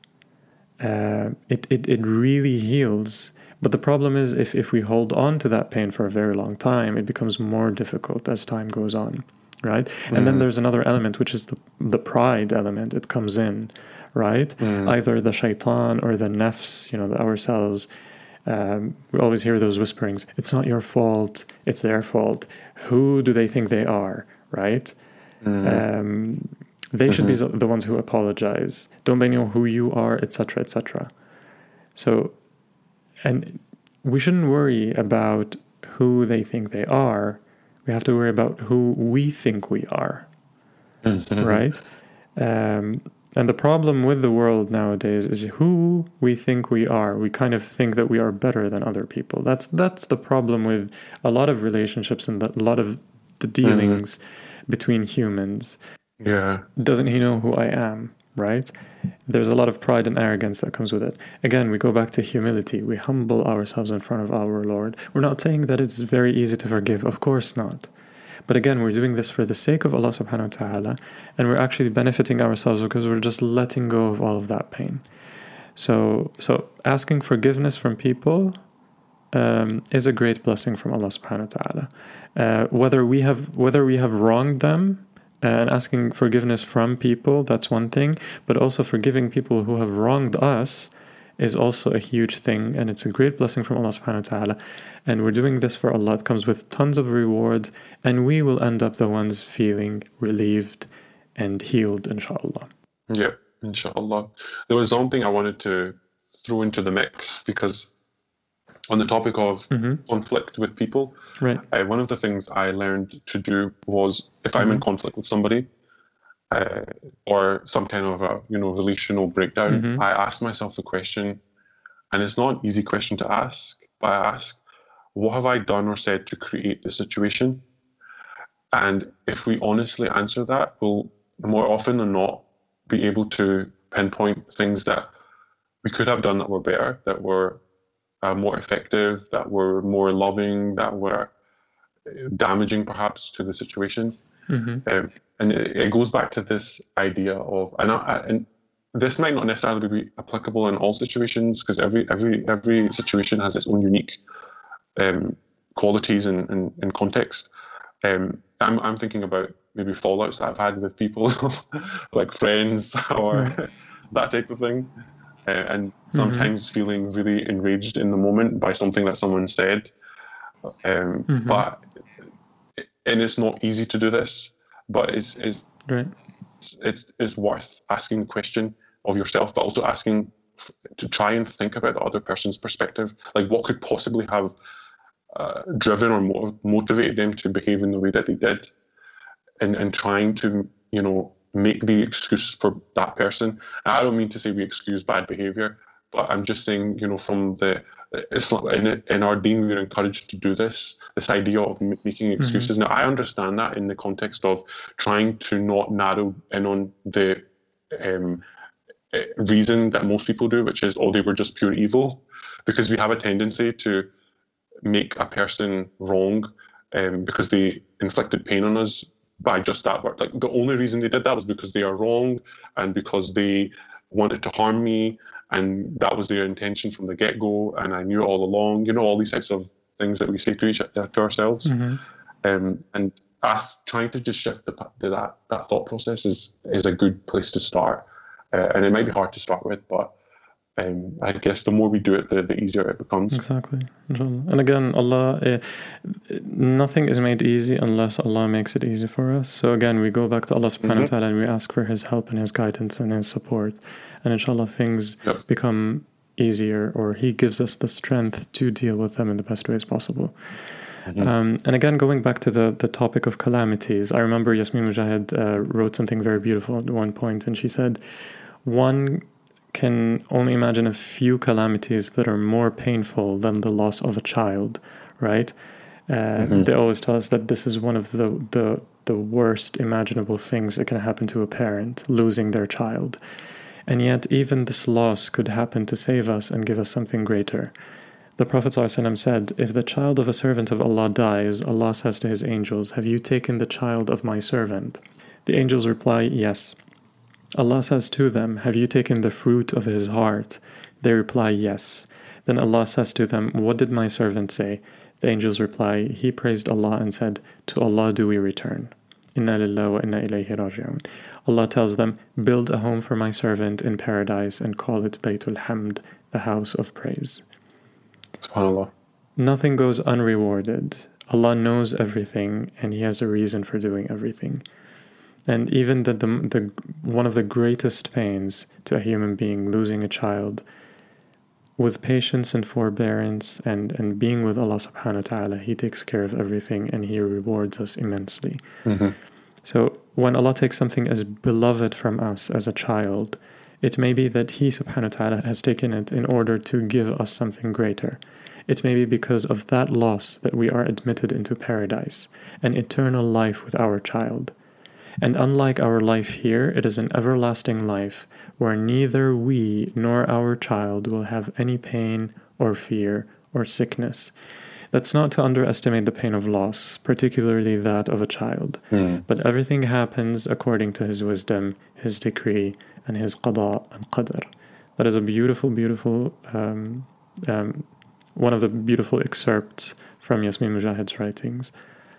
It really heals. But the problem is if we hold on to that pain for a very long time, it becomes more difficult as time goes on, right? And then there's another element, which is the pride element. It comes in, right? Either the shaitan or the nafs, ourselves. We always hear those whisperings. It's not your fault. It's their fault. Who do they think they are, right? They should be the ones who apologize. Don't they know who you are, etc., etc. So... And we shouldn't worry about who they think they are. We have to worry about who we think we are, right? And the problem with the world nowadays is who we think we are. We kind of think that we are better than other people. That's the problem with a lot of relationships and a lot of the dealings between humans. Yeah. Doesn't he know who I am? Right? There's a lot of pride and arrogance that comes with it. Again, we go back to humility. We humble ourselves in front of our Lord. We're not saying that it's very easy to forgive. Of course not. But again, we're doing this for the sake of Allah subhanahu wa ta'ala, and we're actually benefiting ourselves because we're just letting go of all of that pain. So asking forgiveness from people is a great blessing from Allah subhanahu wa ta'ala. Whether we have wronged them, and asking forgiveness from people, that's one thing. But also forgiving people who have wronged us is also a huge thing. And it's a great blessing from Allah subhanahu wa ta'ala. And we're doing this for Allah. It comes with tons of rewards. And we will end up the ones feeling relieved and healed, inshallah. Yeah, inshallah. There was something I wanted to throw into the mix because on the topic of conflict with people, right. One of the things I learned to do was if I'm in conflict with somebody or some kind of a relational breakdown, I ask myself the question, and it's not an easy question to ask, but I ask, what have I done or said to create the situation? And if we honestly answer that, we'll more often than not be able to pinpoint things that we could have done that were better, that were more effective, that were more loving, that were damaging perhaps to the situation. And it goes back to this idea of, and this might not necessarily be applicable in all situations because every situation has its own unique qualities and context. I'm thinking about maybe fallouts that I've had with people, like friends or that type of thing. And sometimes feeling really enraged in the moment by something that someone said. But it's not easy to do this, but it's Right. It's worth asking the question of yourself, but also asking to try and think about the other person's perspective. Like, what could possibly have driven or motivated them to behave in the way that they did, and trying to, make the excuse for that person. And I don't mean to say we excuse bad behavior, but I'm just saying, from the Islam, in our deen, we're encouraged to do this idea of making excuses. Now, I understand that in the context of trying to not narrow in on the reason that most people do, which is, oh, they were just pure evil, because we have a tendency to make a person wrong because they inflicted pain on us by just that word. Like, the only reason they did that was because they are wrong and because they wanted to harm me, and that was their intention from the get-go, and I knew it all along. All these types of things that we say to ourselves. And us trying to just shift that thought process is a good place to start. And it might be hard to start with, but I guess the more we do it, the easier it becomes. Exactly. And again, Allah, nothing is made easy unless Allah makes it easy for us. So again, we go back to Allah subhanahu wa ta'ala and we ask for His help and His guidance and His support. And inshallah, things become easier, or He gives us the strength to deal with them in the best ways possible. And again, going back to the topic of calamities, I remember Yasmin Mujahid wrote something very beautiful at one point, and she said, one can only imagine a few calamities that are more painful than the loss of a child, right? They always tell us that this is one of the worst imaginable things that can happen to a parent, losing their child. And yet even this loss could happen to save us and give us something greater. The Prophet ﷺ said, if the child of a servant of Allah dies, Allah says to His angels, have you taken the child of my servant? The angels reply, yes. Allah says to them, have you taken the fruit of his heart? They reply, yes. Then Allah says to them, what did my servant say? The angels reply, he praised Allah and said, to Allah do we return. Inna lillahi wa inna ilayhi raji'un. Allah tells them, build a home for my servant in paradise and call it Baytul Hamd, the house of praise. SubhanAllah. Nothing goes unrewarded. Allah knows everything and He has a reason for doing everything. And even the one of the greatest pains to a human being, losing a child, with patience and forbearance and being with Allah subhanahu wa ta'ala, He takes care of everything and He rewards us immensely. So when Allah takes something as beloved from us as a child, it may be that He subhanahu wa ta'ala has taken it in order to give us something greater. It may be because of that loss that we are admitted into paradise, an eternal life with our child. And unlike our life here, it is an everlasting life where neither we nor our child will have any pain or fear or sickness. That's not to underestimate the pain of loss, particularly that of a child. But everything happens according to His wisdom, His decree, and His qada and qadr. That is a beautiful, beautiful, one of the beautiful excerpts from Yasmin Mujahid's writings.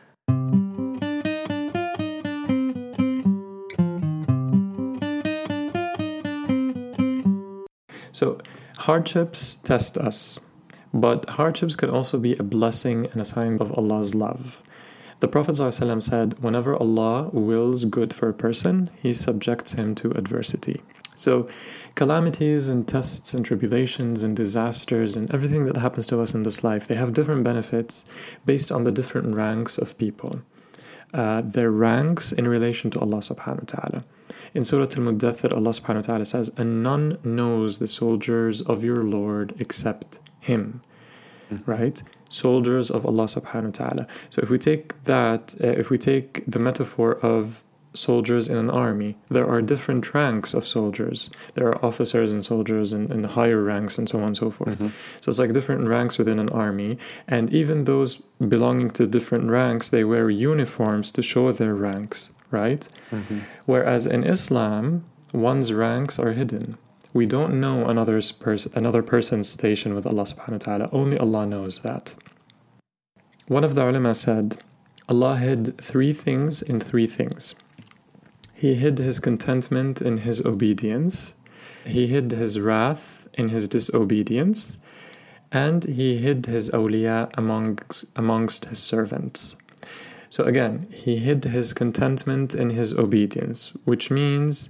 So hardships test us, but hardships could also be a blessing and a sign of Allah's love. The Prophet ﷺ said, whenever Allah wills good for a person, He subjects him to adversity. So calamities and tests and tribulations and disasters and everything that happens to us in this life, they have different benefits based on the different ranks of people. Their ranks in relation to Allah subhanahu wa ta'ala. In Surah Al-Muddathir, Allah subhanahu wa ta'ala says, and none knows the soldiers of your Lord except Him. Right? Soldiers of Allah subhanahu wa ta'ala. So if we take that, if we take the metaphor of soldiers in an army, there are different ranks of soldiers. There are officers and soldiers and higher ranks and so on and so forth. So it's like different ranks within an army. And even those belonging to different ranks, they wear uniforms to show their ranks, right? Whereas in Islam, one's ranks are hidden. We don't know another person's station with Allah subhanahu wa ta'ala. Only Allah knows that. One of the ulama said, Allah hid three things in three things. He hid His contentment in His obedience. He hid His wrath in His disobedience. And He hid His awliya amongst His servants. So again, he hid his contentment in his obedience, which means,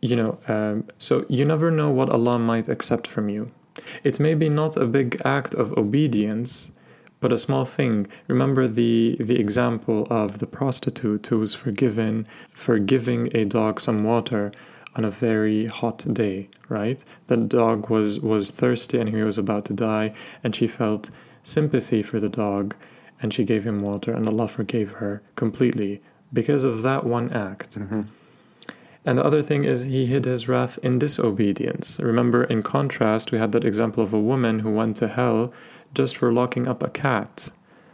so you never know what Allah might accept from you. It may be not a big act of obedience, but a small thing. Remember the example of the prostitute who was forgiven for giving a dog some water on a very hot day, right? The dog was thirsty and he was about to die, and she felt sympathy for the dog, and she gave him water, and Allah forgave her completely because of that one act. Mm-hmm. And the other thing is he hid his wrath in disobedience. Remember, in contrast, we had that example of a woman who went to hell just for locking up a cat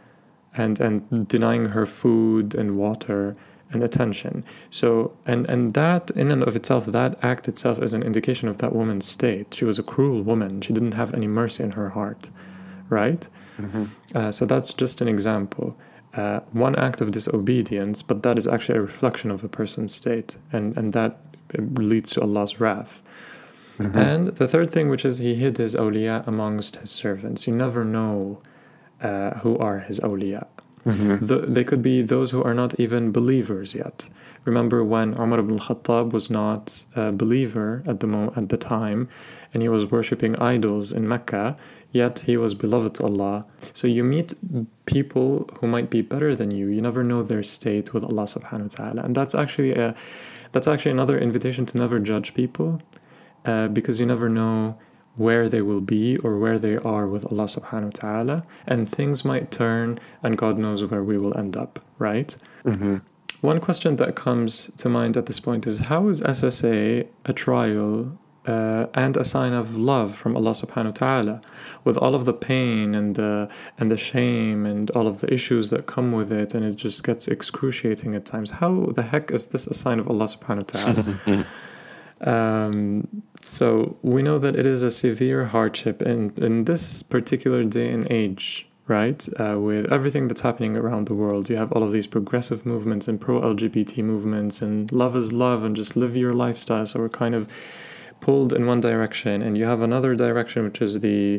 and denying her food and water and attention. So, and that in and of itself, that act itself is an indication of that woman's state. She was a cruel woman. She didn't have any mercy in her heart, right? Mm-hmm. So that's just an example. One act of disobedience, but that is actually a reflection of a person's state, and that leads to Allah's wrath. Mm-hmm. And the third thing, which is he hid his awliya amongst his servants. You never know who are his awliya. Mm-hmm. They could be those who are not even believers yet. Remember when Umar ibn al-Khattab was not a believer at the time, and he was worshipping idols in Mecca, yet he was beloved to Allah. So you meet people who might be better than you. You never know their state with Allah subhanahu wa ta'ala. And that's actually another invitation to never judge people, because you never know where they will be or where they are with Allah subhanahu wa ta'ala, and things might turn, and God knows where we will end up, right? Mm-hmm. One question that comes to mind at this point is, how is SSA a trial and a sign of love from Allah subhanahu wa ta'ala, with all of the pain and the shame and all of the issues that come with it, and it just gets excruciating at times? How the heck is this a sign of Allah subhanahu wa ta'ala? So we know that it is a severe hardship in this particular day and age, right? With everything that's happening around the world, you have all of these progressive movements and pro-LGBT movements, and love is love, and just live your lifestyle. So we're kind of pulled in one direction, and you have another direction, which is the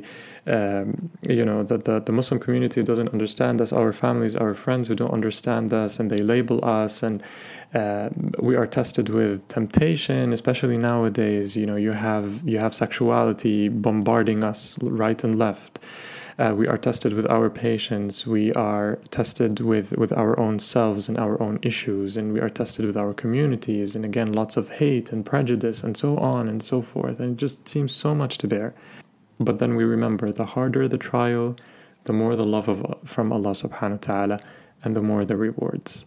Muslim community who doesn't understand us, our families, our friends who don't understand us, and they label us, and we are tested with temptation, especially nowadays. You have sexuality bombarding us right and left. We are tested with our patience. We are tested with our own selves and our own issues, and we are tested with our communities, and again, lots of hate and prejudice and so on and so forth, and it just seems so much to bear. But then we remember, the harder the trial, the more the love from Allah subhanahu wa ta'ala, and the more the rewards.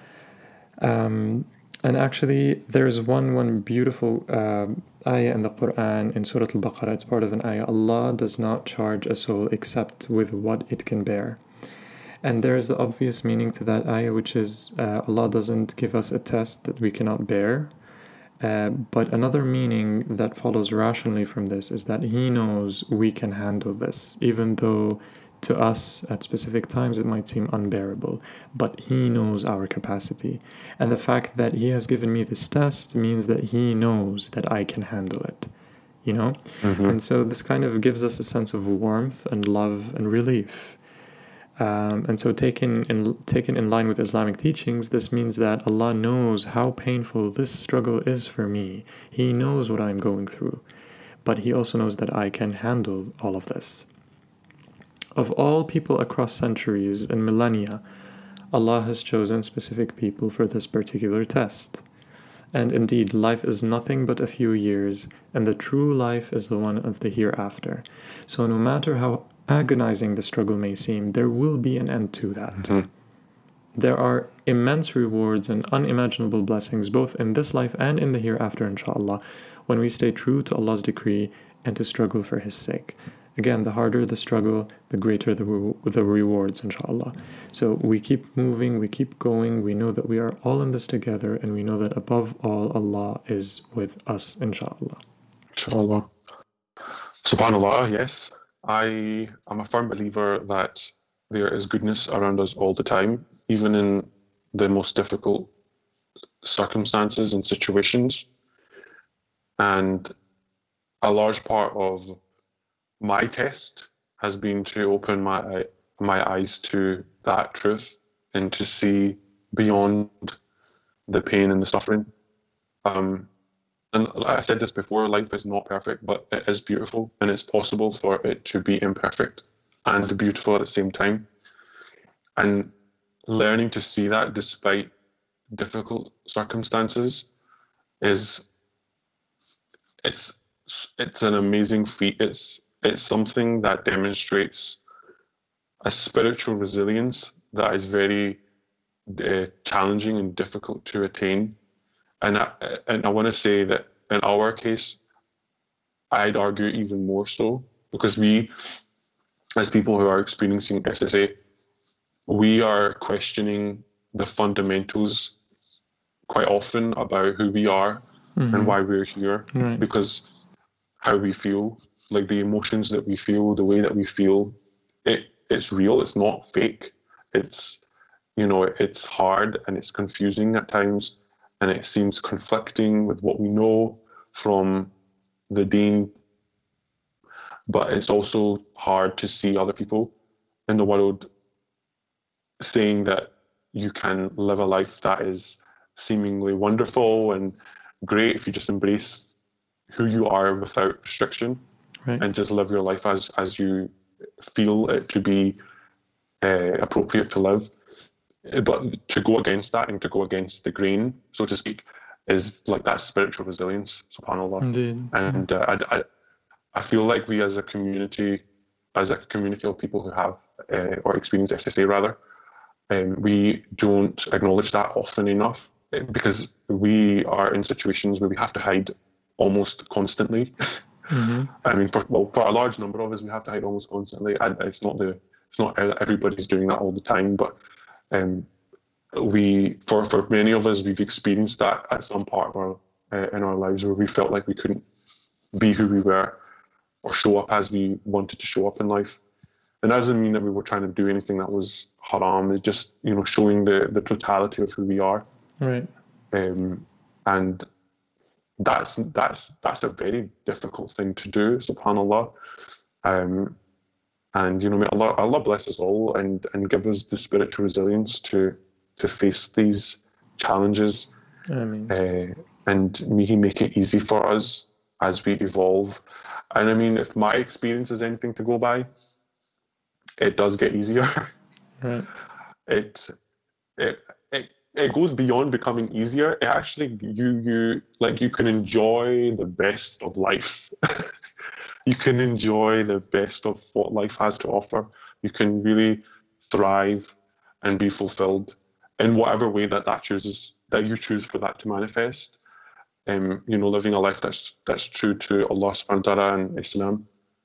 And actually, there's one beautiful ayah in the Quran, in Surah Al-Baqarah. It's part of an ayah. Allah does not charge a soul except with what it can bear. And there's the obvious meaning to that ayah, which is Allah doesn't give us a test that we cannot bear. But another meaning that follows rationally from this is that He knows we can handle this, even though to us at specific times it might seem unbearable, but He knows our capacity. And the fact that He has given me this test means that He knows that I can handle it, Mm-hmm. And so this kind of gives us a sense of warmth and love and relief. And so taken in line with Islamic teachings, this means that Allah knows how painful this struggle is for me. He knows what I'm going through, but He also knows that I can handle all of this. Of all people across centuries and millennia, Allah has chosen specific people for this particular test. And indeed, life is nothing but a few years, and the true life is the one of the hereafter. So no matter how agonizing the struggle may seem, there will be an end to that. Mm-hmm. There are immense rewards and unimaginable blessings, both in this life and in the hereafter, inshallah, when we stay true to Allah's decree and to struggle for His sake. Again, the harder the struggle, the greater the rewards, inshallah. So we keep moving, we keep going, we know that we are all in this together, and we know that above all, Allah is with us, inshallah. Inshallah. SubhanAllah, yes. I am a firm believer that there is goodness around us all the time, even in the most difficult circumstances and situations. And a large part of my test has been to open my eyes to that truth, and to see beyond the pain and the suffering. Um, and like I said this before, life is not perfect, but it is beautiful, and it's possible for it to be imperfect and beautiful at the same time. And learning to see that despite difficult circumstances is it's it's an amazing feat. It's something that demonstrates a spiritual resilience that is very challenging and difficult to attain. And I want to say that in our case, I'd argue even more so because we, as people who are experiencing SSA, we are questioning the fundamentals quite often about who we are and why we're here. Right. Because how we feel, like the emotions that we feel, the way that we feel, it's real. It's not fake. It's it's hard and it's confusing at times, and it seems conflicting with what we know from the Deen. But it's also hard to see other people in the world saying that you can live a life that is seemingly wonderful and great if you just embrace who you are without restriction, Right. and just live your life as you feel it to be appropriate to live. But to go against that and to go against the grain, so to speak, is like that spiritual resilience, subhanAllah. Indeed. And I feel like we as a community of people who have or experience SSA rather, we don't acknowledge that often enough because we are in situations where we have to hide almost constantly. I mean, for a large number of us, we have to hide almost constantly. And it's not everybody's doing that all the time, but for many of us, we've experienced that at some part of our in our lives where we felt like we couldn't be who we were or show up as we wanted to show up in life. And that doesn't mean that we were trying to do anything that was haram. It's just showing the totality of who we are. Right. And that's a very difficult thing to do, subhanAllah. And may Allah bless us all and give us the spiritual resilience to face these challenges. Ameen. And may He make it easy for us as we evolve. And I mean, if my experience is anything to go by, it does get easier. Right. It goes beyond becoming easier. It actually you can enjoy the best of life. You can enjoy the best of what life has to offer. You can really thrive and be fulfilled in whatever way that you choose for that to manifest. Living a life that's true to Allah subhanahu wa ta'ala and Islam.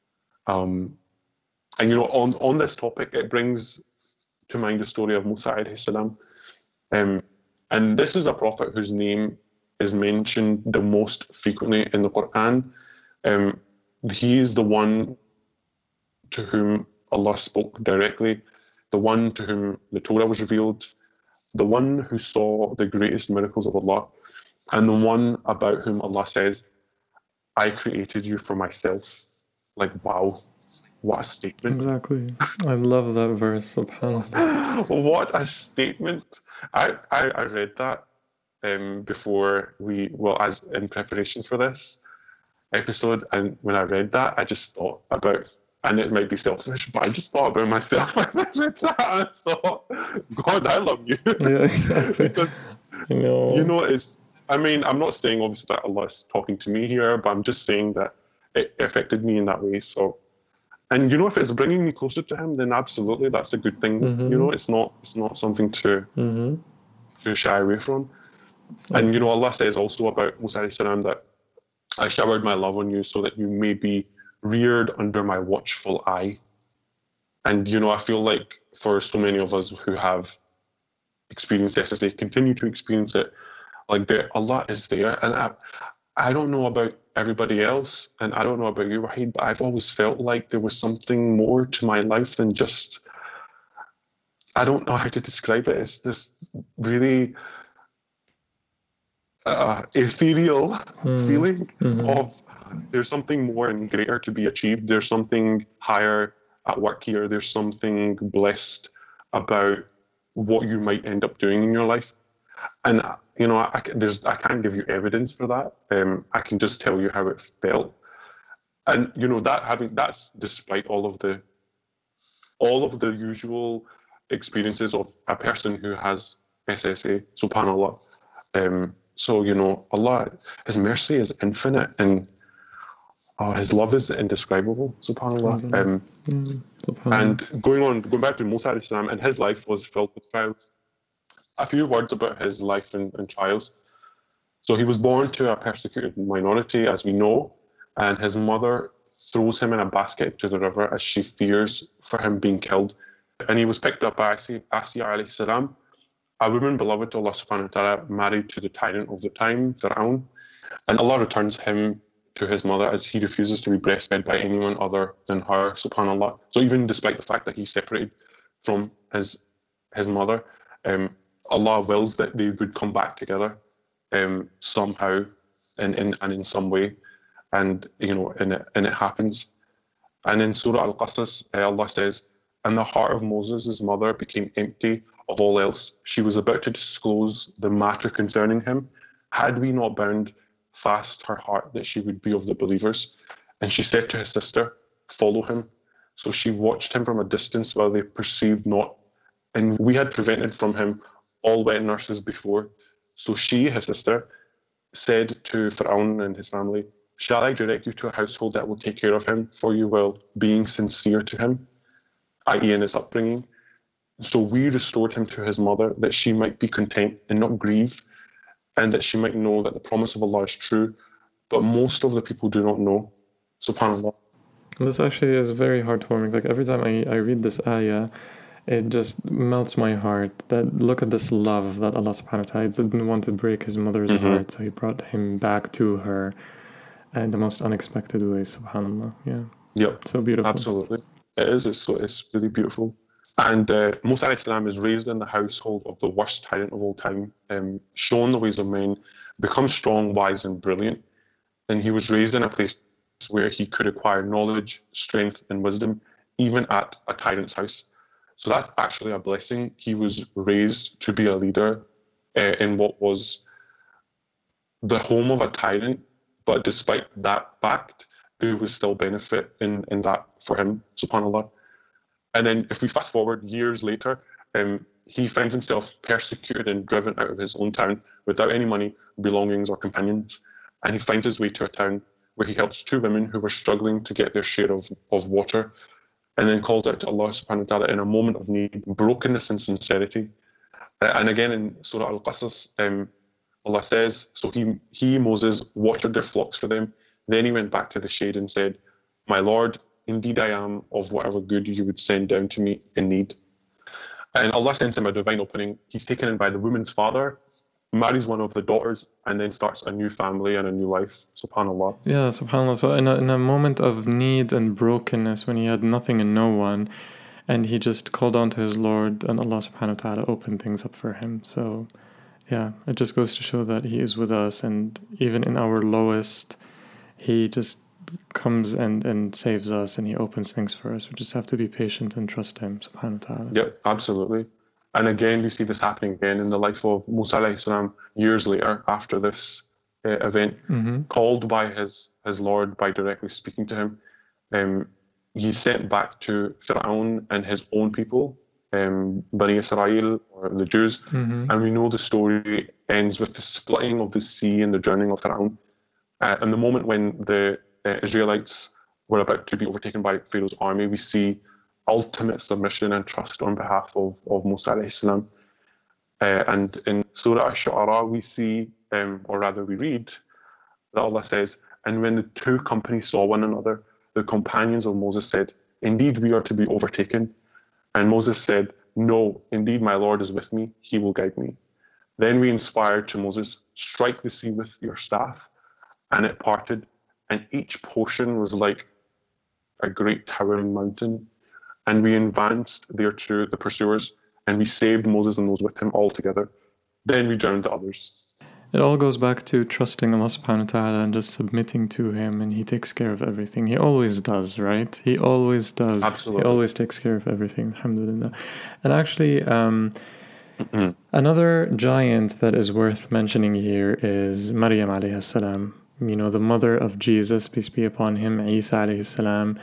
And on this topic, it brings to mind the story of Musa alayhi salam. And this is a prophet whose name is mentioned the most frequently in the Quran. He is the one to whom Allah spoke directly, the one to whom the Torah was revealed, the one who saw the greatest miracles of Allah, and the one about whom Allah says, I created you for myself. Like, wow, what a statement. Exactly. I love that verse, subhanAllah. What a statement. I read that before as in preparation for this episode, and when I read that, I just thought about, and it might be selfish, but I just thought about myself when I read that. I thought, God, I love you. Yeah, exactly. Because it's. I mean, I'm not saying obviously that Allah is talking to me here, but I'm just saying that it affected me in that way. So, and if it's bringing me closer to Him, then absolutely, that's a good thing. It's not something to shy away from. And Allah says also about Musa alayhi salam that I showered my love on you so that you may be reared under my watchful eye. And I feel like for so many of us who have experienced SSA, continue to experience it, like Allah is there. And I don't know about everybody else, and I don't know about you, Wahid, but I've always felt like there was something more to my life than just, I don't know how to describe it. It's this really ethereal feeling of there's something more and greater to be achieved. There's something higher at work here. There's something blessed about what you might end up doing in your life. And I can't give you evidence for that. I can just tell you how it felt. And that's despite all of the usual experiences of a person who has SSA, subhanAllah. So, Allah, His mercy is infinite, and His love is indescribable, subhanAllah. And going back to Musa alayhi salam, and his life was filled with trials. A few words about his life and trials. So he was born to a persecuted minority, as we know, and his mother throws him in a basket to the river as she fears for him being killed. And he was picked up by Asiyah alayhi salam, a woman beloved to Allah subhanahu wa ta'ala, married to the tyrant of the time, Fir'aun. And Allah returns him to his mother as he refuses to be breastfed by anyone other than her, subhanAllah. So even despite the fact that he's separated from his mother, Allah wills that they would come back together somehow and in some way. And it happens. And in Surah Al-Qasas, Allah says, "And the heart of Moses, his mother, became empty of all else. She was about to disclose the matter concerning him. Had we not bound fast her heart that she would be of the believers?" And she said to his sister, "Follow him." So she watched him from a distance while they perceived not. And we had prevented from him all wet nurses before. So she, his sister, said to Fir'aun and his family, "Shall I direct you to a household that will take care of him for you while being sincere to him," i.e. in his upbringing? So we restored him to his mother that she might be content and not grieve, and that she might know that the promise of Allah is true. But most of the people do not know. SubhanAllah. This actually is very heartwarming. Like every time I read this ayah, it just melts my heart. That look at this love that Allah subhanahu wa ta'ala didn't want to break his mother's heart, so he brought him back to her in the most unexpected way, subhanAllah. Yeah. Yep. So beautiful. Absolutely. It is. It's really beautiful. And Musa alayhi salam is raised in the household of the worst tyrant of all time, shown the ways of men, become strong, wise, and brilliant. And he was raised in a place where he could acquire knowledge, strength, and wisdom, even at a tyrant's house. So that's actually a blessing. He was raised to be a leader in what was the home of a tyrant, but despite that fact, there was still benefit in that for him, subhanAllah. And then if we fast forward years later, he finds himself persecuted and driven out of his own town without any money, belongings, or companions. And he finds his way to a town where he helps two women who were struggling to get their share of water, and then calls out to Allah subhanahu wa ta'ala in a moment of need, brokenness and sincerity. And again in Surah Al-Qasas, Allah says, so he, Moses, watered their flocks for them. Then he went back to the shade and said, "My Lord, indeed I am of whatever good you would send down to me in need." And Allah sends him a divine opening. He's taken in by the woman's father, marries one of the daughters, and then starts a new family and a new life. SubhanAllah. Yeah, subhanAllah. So in a moment of need and brokenness, when he had nothing and no one, and he just called on to his Lord, and Allah subhanahu wa ta'ala opened things up for him. So yeah, it just goes to show that he is with us, and even in our lowest, he just comes and saves us, and he opens things for us. We just have to be patient and trust him, subhanahu wa ta'ala. Yep, absolutely. And again, we see this happening again in the life of Musa alayhi salam years later after this event, called by his Lord by directly speaking to him. He's sent back to Fir'aun and his own people, Bani Israel, or the Jews. And we know the story ends with the splitting of the sea and the drowning of Fir'aun. And the moment when the Israelites were about to be overtaken by Pharaoh's army, we see ultimate submission and trust on behalf of Musa alayhi salam. And in Surah Ash-Shu'ara, we see, or rather we read, that Allah says, "And when the two companies saw one another, the companions of Moses said, 'Indeed, we are to be overtaken.' And Moses said, 'No, indeed my Lord is with me, he will guide me.' Then we inspired to Moses, 'Strike the sea with your staff.' And it parted, and each portion was like a great towering mountain. And we advanced there to the pursuers, and we saved Moses and those with him all together. Then we drowned the others." It all goes back to trusting Allah subhanahu wa ta'ala and just submitting to him, and he takes care of everything. He always does, right? He always does. Absolutely. He always takes care of everything, alhamdulillah. And actually, Mhm. Another giant that is worth mentioning here is Maryam alayhi salam. The mother of Jesus, peace be upon him, Isa alayhi salam.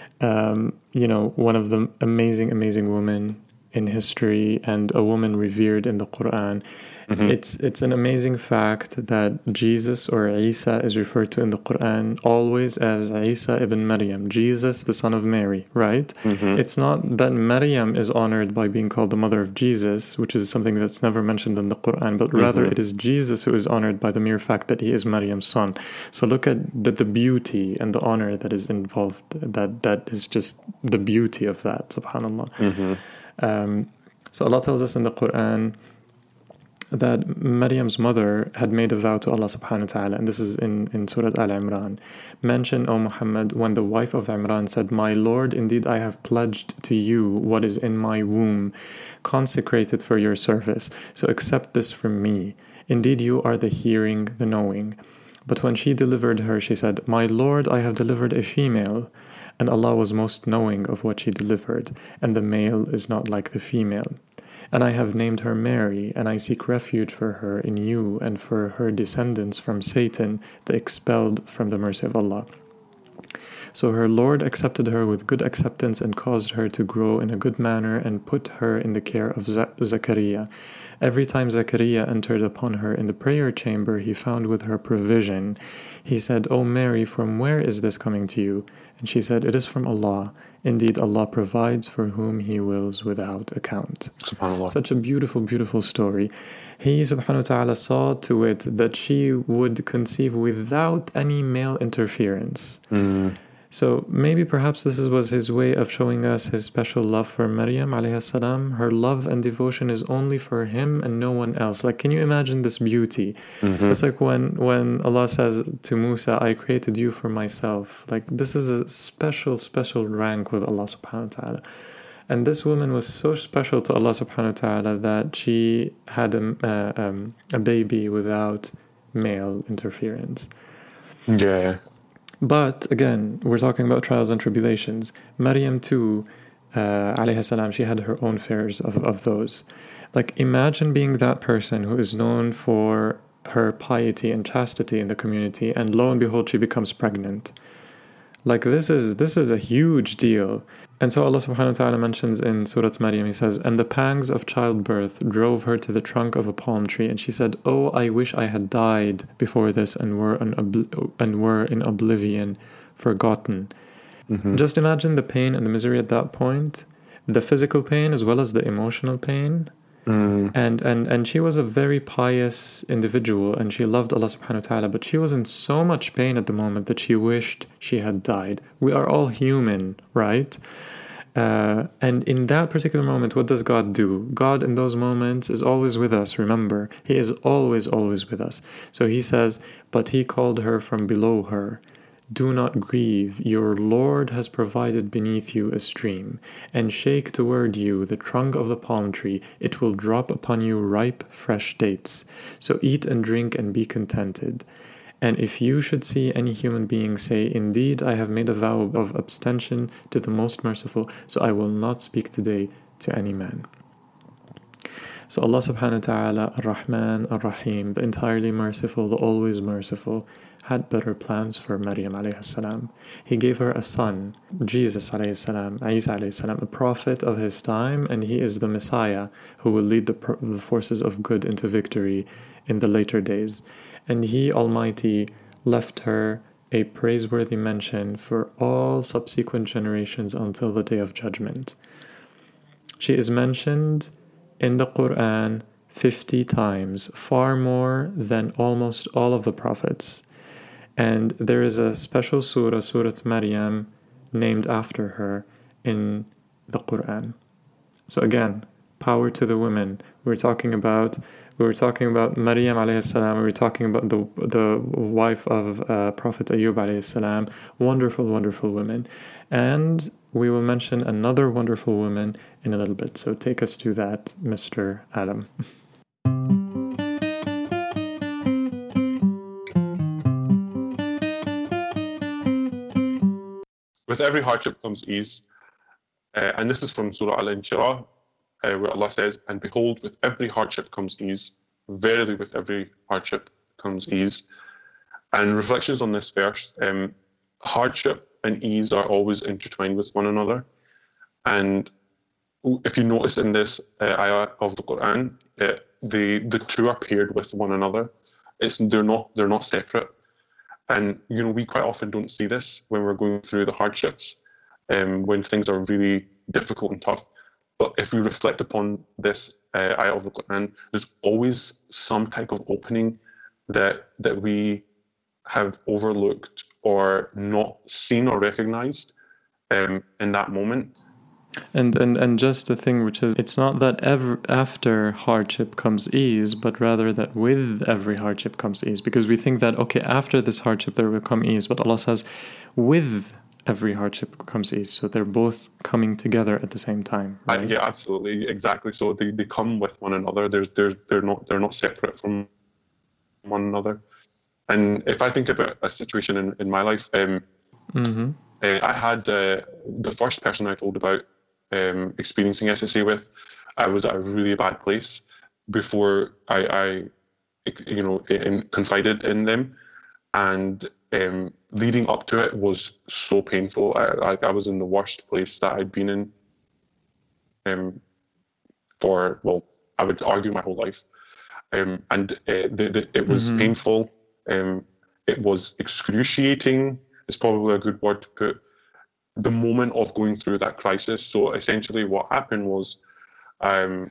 One of the amazing women in history and a woman revered in the Quran. Mhm. It's an amazing fact that Jesus or Isa is referred to in the Quran always as Isa ibn Maryam, Jesus the son of Mary, right? Mhm. It's not that Maryam is honored by being called the mother of Jesus, which is something that's never mentioned in the Quran, but rather Mhm. it is Jesus who is honored by the mere fact that he is Maryam's son. So look at the beauty and the honor that is involved. That is just the beauty of that, subhanAllah. Mhm. So Allah tells us in the Quran that Maryam's mother had made a vow to Allah subhanahu wa ta'ala, and this is in Surah Al-Imran. Mention, O Muhammad, when the wife of Imran said, My Lord, indeed I have pledged to you what is in my womb, consecrated for your service, so accept this from me. Indeed you are the hearing, the knowing. But when she delivered her, she said, My Lord, I have delivered a female. And Allah was most knowing of what she delivered, and the male is not like the female. And I have named her Mary, and I seek refuge for her in you and for her descendants from Satan, the expelled from the mercy of Allah. So her Lord accepted her with good acceptance and caused her to grow in a good manner and put her in the care of Zachariah. Every time Zachariah entered upon her in the prayer chamber, he found with her provision. He said, O Mary, from where is this coming to you? And she said, It is from Allah. Indeed, Allah provides for whom He wills without account. SubhanAllah. Such a beautiful story. He subhanahu wa ta'ala saw to it that she would conceive without any male interference. Mm. So maybe perhaps this was his way of showing us his special love for Maryam alayhi salam. Her love and devotion is only for him and no one else. Like, can you imagine this beauty? Mhm. It's like when Allah says to Musa, I created you for myself. Like, this is a special rank with Allah subhanahu wa ta'ala. And this woman was so special to Allah subhanahu wa ta'ala that she had a baby without male interference. Yeah. But again, we're talking about trials and tribulations. Maryam too, alayhi salam, she had her own fares of those. Like, imagine being that person who is known for her piety and chastity in the community, and lo and behold, she becomes pregnant. Like, this is a huge deal. And so Allah subhanahu wa ta'ala mentions in Surah Maryam, He says, And the pangs of childbirth drove her to the trunk of a palm tree, and she said, Oh, I wish I had died before this and were in oblivion, forgotten. Mhm. Just imagine the pain and the misery at that point, the physical pain as well as the emotional pain. Mm. And she was a very pious individual, and she loved Allah subhanahu wa ta'ala, but she was in so much pain at the moment that she wished she had died. We are all human, right? And in that particular moment, what does God do? God in those moments is always with us, remember. He is always with us. So He says, But He called her from below her. Do not grieve, your Lord has provided beneath you a stream, and shake toward you the trunk of the palm tree. It will drop upon you ripe, fresh dates. So eat and drink and be contented. And if you should see any human being say, Indeed, I have made a vow of abstention to the Most Merciful, so I will not speak today to any man. So Allah subhanahu wa ta'ala, Ar-Rahman, Ar-Rahim, the entirely merciful, the always merciful, had better plans for Maryam alayhi salam. He gave her a son, Jesus alayhi salam, Isa alayhi salam, a prophet of his time, and he is the Messiah who will lead the forces of good into victory in the later days. And He, Almighty, left her a praiseworthy mention for all subsequent generations until the Day of Judgment. She is mentioned in the Quran 50 times, far more than almost all of the prophets. And there is a special surah, Surah Maryam, named after her in the Quran. So again, power to the women. We were talking about Maryam alayhi salam. We were talking about the wife of Prophet Ayyub alayhi salam. Wonderful women. And we will mention another wonderful woman in a little bit. So take us to that, Mr. Adam. With every hardship comes ease. And this is from Surah Al-Inshirah. where Allah says, "And behold, with every hardship comes ease. Verily, with every hardship comes ease." And reflections on this verse, hardship and ease are always intertwined with one another. And if you notice in this ayah of the Quran, the two are paired with one another. They're not separate. And we quite often don't see this when we're going through the hardships, when things are really difficult and tough. But if we reflect upon this ayah of the Quran, there's always some type of opening that we have overlooked or not seen or recognized in that moment. And just the thing, which is, it's not that after hardship comes ease, but rather that with every hardship comes ease. Because we think that, okay, after this hardship there will come ease, but Allah says, with every hardship comes ease. So they're both coming together at the same time. Right? Yeah, absolutely, exactly. So they come with one another. They're not separate from one another. And if I think about a situation in my life, I had the first person I told about experiencing SSA with, I was at a really bad place before I confided in them, and leading up to it was so painful. I was in the worst place that I'd been in for, well, I would argue my whole life, and it was painful. It was excruciating. It's probably a good word to put. The moment of going through that crisis. So essentially what happened was I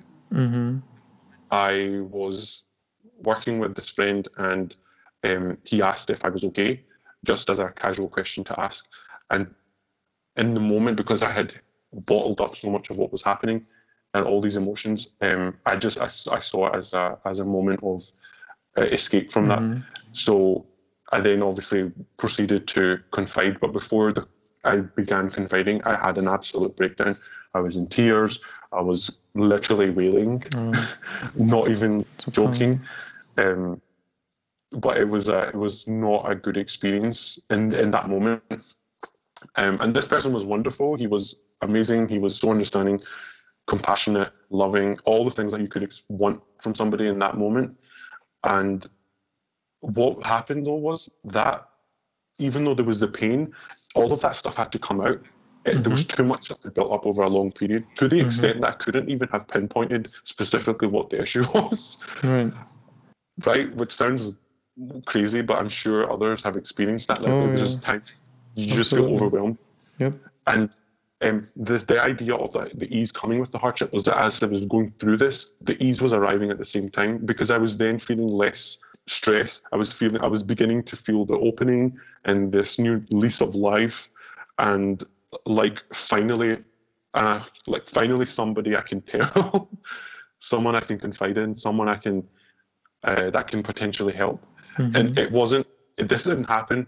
was working with this friend, and he asked if I was okay, just as a casual question to ask. And in the moment, because I had bottled up so much of what was happening and all these emotions, I saw it as a moment of escape from that. So I then obviously proceeded to confide, but before I began confiding, I had an absolute breakdown. I was in tears. I was literally wailing, not even joking. But it was not a good experience in that moment. And this person was wonderful. He was amazing. He was so understanding, compassionate, loving, all the things that you could want from somebody in that moment. And what happened though was that even though there was the pain, all of that stuff had to come out. There was too much that had built up over a long period, to the extent that I couldn't even have pinpointed specifically what the issue was. Right? Which sounds crazy, but I'm sure others have experienced that. It was just time. You just feel overwhelmed. Yep. And the idea of the ease coming with the hardship was that as I was going through this, the ease was arriving at the same time, because I was then feeling less stress. I was beginning to feel the opening and this new lease of life, and finally somebody I can tell, someone I can confide in, someone I can that can potentially help. And this didn't happen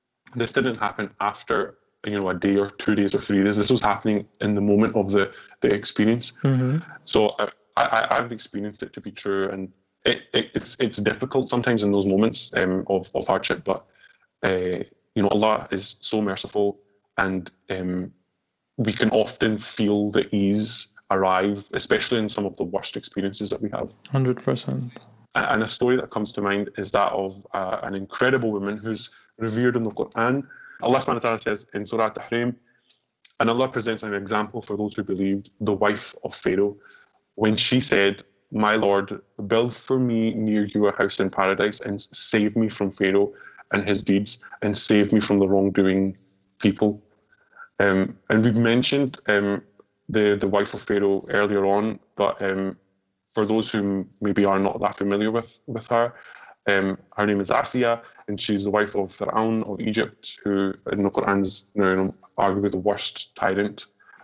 after a day or 2 days or 3 days. This was happening in the moment of the experience. So I've experienced it to be true, and it's difficult sometimes in those moments of hardship, but Allah is so merciful, and we can often feel the ease arrive, especially in some of the worst experiences that we have. 100%. And a story that comes to mind is that of an incredible woman who's revered in the Quran. Allah subhanahu wa ta'ala says in Surah Tahrim, and Allah presents an example for those who believed, the wife of Pharaoh, when she said, "My Lord, build for me near you a house in paradise, and save me from Pharaoh and his deeds, and save me from the wrongdoing people." And we've mentioned the wife of Pharaoh earlier on, but for those who maybe are not that familiar with her, her name is Asiya, and she's the wife of Fir'aun of Egypt, who in the Quran is arguably the worst tyrant,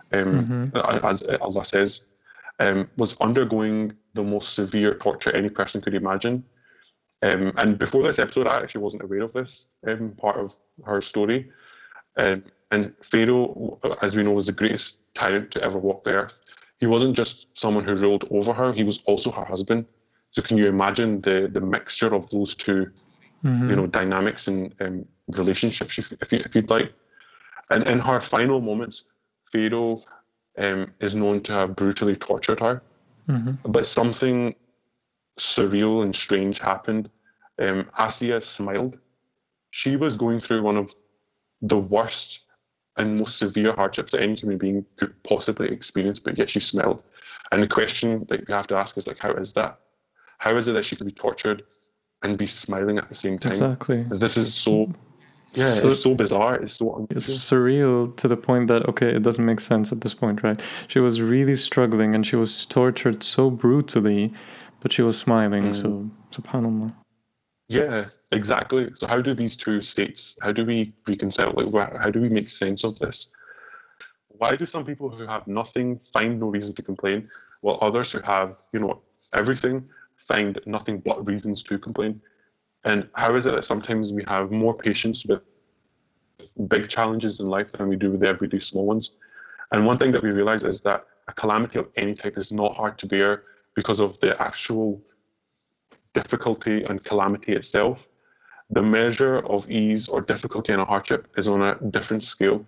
as Allah says, was undergoing the most severe torture any person could imagine. And before this episode, I actually wasn't aware of this part of her story. And Pharaoh, as we know, was the greatest tyrant to ever walk the earth. He wasn't just someone who ruled over her, he was also her husband. So can you imagine the mixture of those two, dynamics and relationships, if you'd like? And in her final moments, Pharaoh is known to have brutally tortured her. But something surreal and strange happened. Asiya smiled. She was going through one of the worst and most severe hardships that any human being could possibly experience, but yet she smiled. And the question that you have to ask is like, how is that? How is it that she could be tortured and be smiling at the same time? Exactly. This is so, it's so bizarre. It's so unusual. It's surreal to the point that, okay, it doesn't make sense at this point, right? She was really struggling and she was tortured so brutally, but she was smiling. So, subhanAllah. Yeah, exactly. So how do these two states, how do we reconcile? Like, how do we make sense of this? Why do some people who have nothing find no reason to complain, while others who have, everything find nothing but reasons to complain? And how is it that sometimes we have more patience with big challenges in life than we do with the everyday small ones? And one thing that we realize is that a calamity of any type is not hard to bear because of the actual difficulty and calamity itself. The measure of ease or difficulty in a hardship is on a different scale,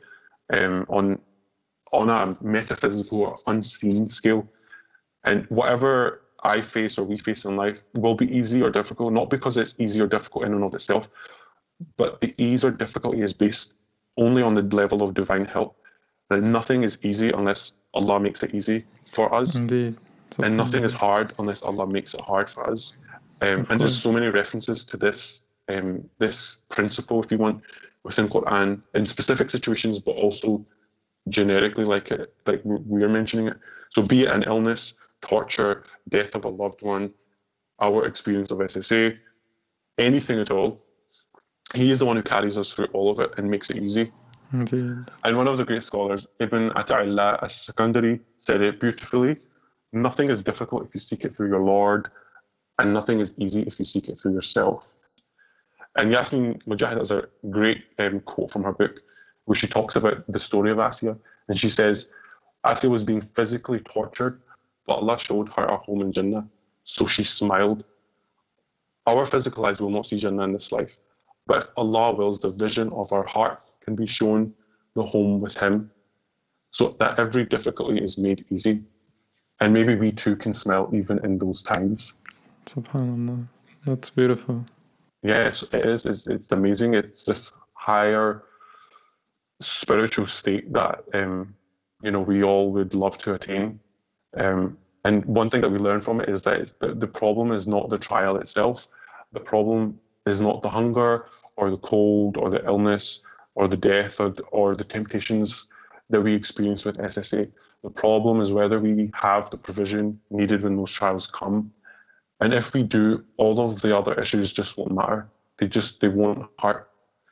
on a metaphysical or unseen scale. And whatever I face or we face in life will be easy or difficult, not because it's easy or difficult in and of itself, but the ease or difficulty is based only on the level of divine help. That nothing is easy unless Allah makes it easy for us. Indeed. And nothing is hard unless Allah makes it hard for us. And there's so many references to this this principle, if you want, within Quran in specific situations, but also generically, like we're mentioning it. So be it an illness, torture, death of a loved one, our experience of SSA, anything at all, He is the one who carries us through all of it and makes it easy. Indeed. And one of the great scholars, Ibn Ata'illah as-Sakandari, said it beautifully: nothing is difficult if you seek it through your Lord, and nothing is easy if you seek it through yourself. And Yasmin Mujahid has a great quote from her book where she talks about the story of Asiya. And she says, Asiya was being physically tortured, but Allah showed her a home in Jannah, so she smiled. Our physical eyes will not see Jannah in this life, but if Allah wills, the vision of our heart can be shown the home with Him, so that every difficulty is made easy. And maybe we too can smile even in those times. SubhanAllah. That's beautiful. Yes, it is. It's amazing. It's this higher spiritual state that we all would love to attain. And one thing that we learn from it is that the problem is not the trial itself. The problem is not the hunger or the cold or the illness or the death or the temptations that we experience with SSA. The problem is whether we have the provision needed when those trials come. And if we do, all of the other issues just won't matter. They won't hurt.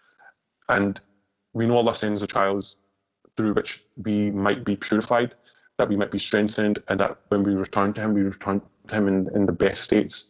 And we know Allah sends the trials through which we might be purified, that we might be strengthened, and that when we return to Him, we return to Him in the best states.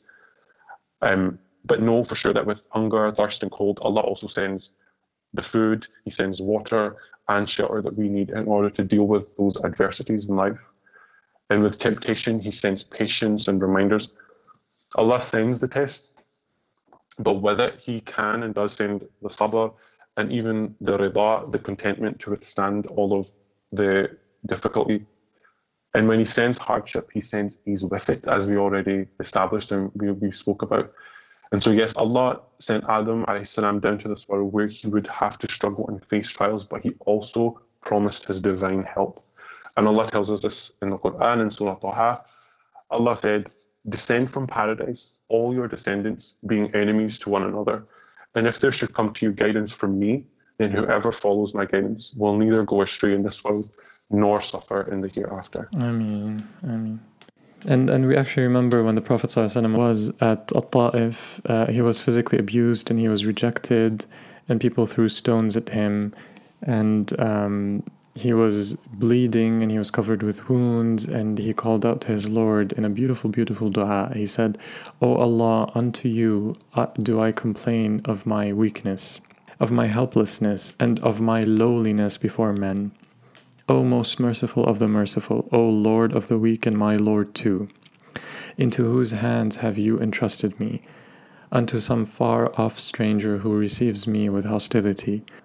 But know for sure that with hunger, thirst, and cold, Allah also sends the food, He sends water and shelter that we need in order to deal with those adversities in life. And with temptation, He sends patience and reminders. Allah sends the test, but with it, He can and does send the sabr and even the rida, the contentment to withstand all of the difficulty. And when He sends hardship, He sends ease with it, as we already established and we spoke about. And so yes, Allah sent Adam alayhi down to this world where he would have to struggle and face trials, but He also promised His divine help. And Allah tells us this in the Quran in Surah Taha. Allah said, descend from paradise, all your descendants being enemies to one another. And if there should come to you guidance from me, then whoever follows my guidance will neither go astray in this world nor suffer in the hereafter. Ameen. And we actually remember when the Prophet ﷺ was at At-Ta'if, he was physically abused and he was rejected, and people threw stones at him, and he was bleeding and he was covered with wounds, and he called out to his Lord in a beautiful, beautiful dua. He said, "O Allah, unto you do I complain of my weakness, of my helplessness, and of my lowliness before men. O most merciful of the merciful, O Lord of the weak and my Lord too, into whose hands have you entrusted me? Unto some far-off stranger who receives me with hostility.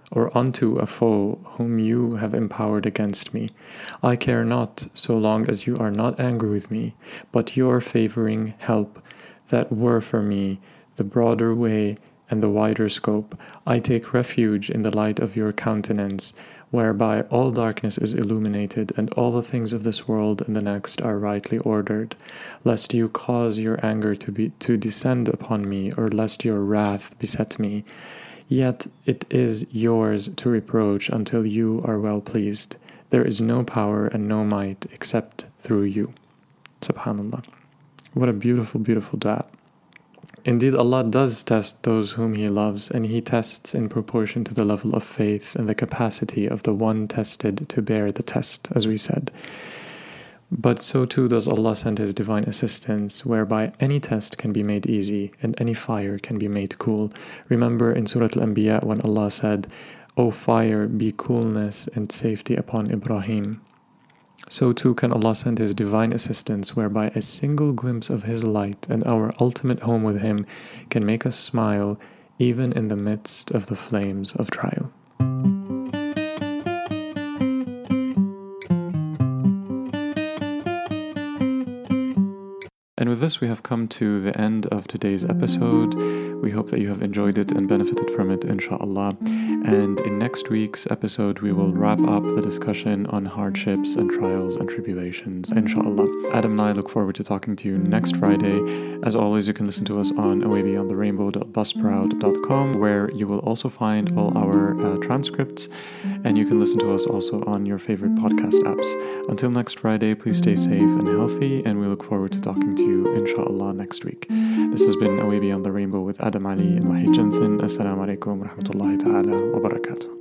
or unto a foe whom you have empowered against me. I care not, so long as you are not angry with me, but your favoring help that were for me the broader way and the wider scope. I take refuge in the light of your countenance, whereby all darkness is illuminated, and all the things of this world and the next are rightly ordered, lest you cause your anger to descend upon me, or lest your wrath beset me. Yet it is yours to reproach until you are well pleased. There is no power and no might except through you. Subhanallah. What a beautiful, beautiful dua. Indeed, Allah does test those whom He loves, and He tests in proportion to the level of faith and the capacity of the one tested to bear the test, as we said. But so too does Allah send His divine assistance, whereby any test can be made easy and any fire can be made cool. Remember in Surah Al-Anbiya when Allah said, "O fire, be coolness and safety upon Ibrahim." So too can Allah send His divine assistance, whereby a single glimpse of His light and our ultimate home with Him can make us smile even in the midst of the flames of trial. And with this, we have come to the end of today's episode. We hope that you have enjoyed it and benefited from it, inshallah. And in next week's episode, we will wrap up the discussion on hardships and trials and tribulations, inshallah. Adam and I look forward to talking to you next Friday. As always, you can listen to us on awaybeyondtherainbow.buzzsprout.com, where you will also find all our transcripts, and you can listen to us also on your favorite podcast apps. Until next Friday, please stay safe and healthy, and we look forward to talking to you, inshallah, next week. This has been Away Beyond the Rainbow with Adam Ali and Wahid Jensen. Assalamu alaikum wa rahmatullahi ta'ala wa barakatuh.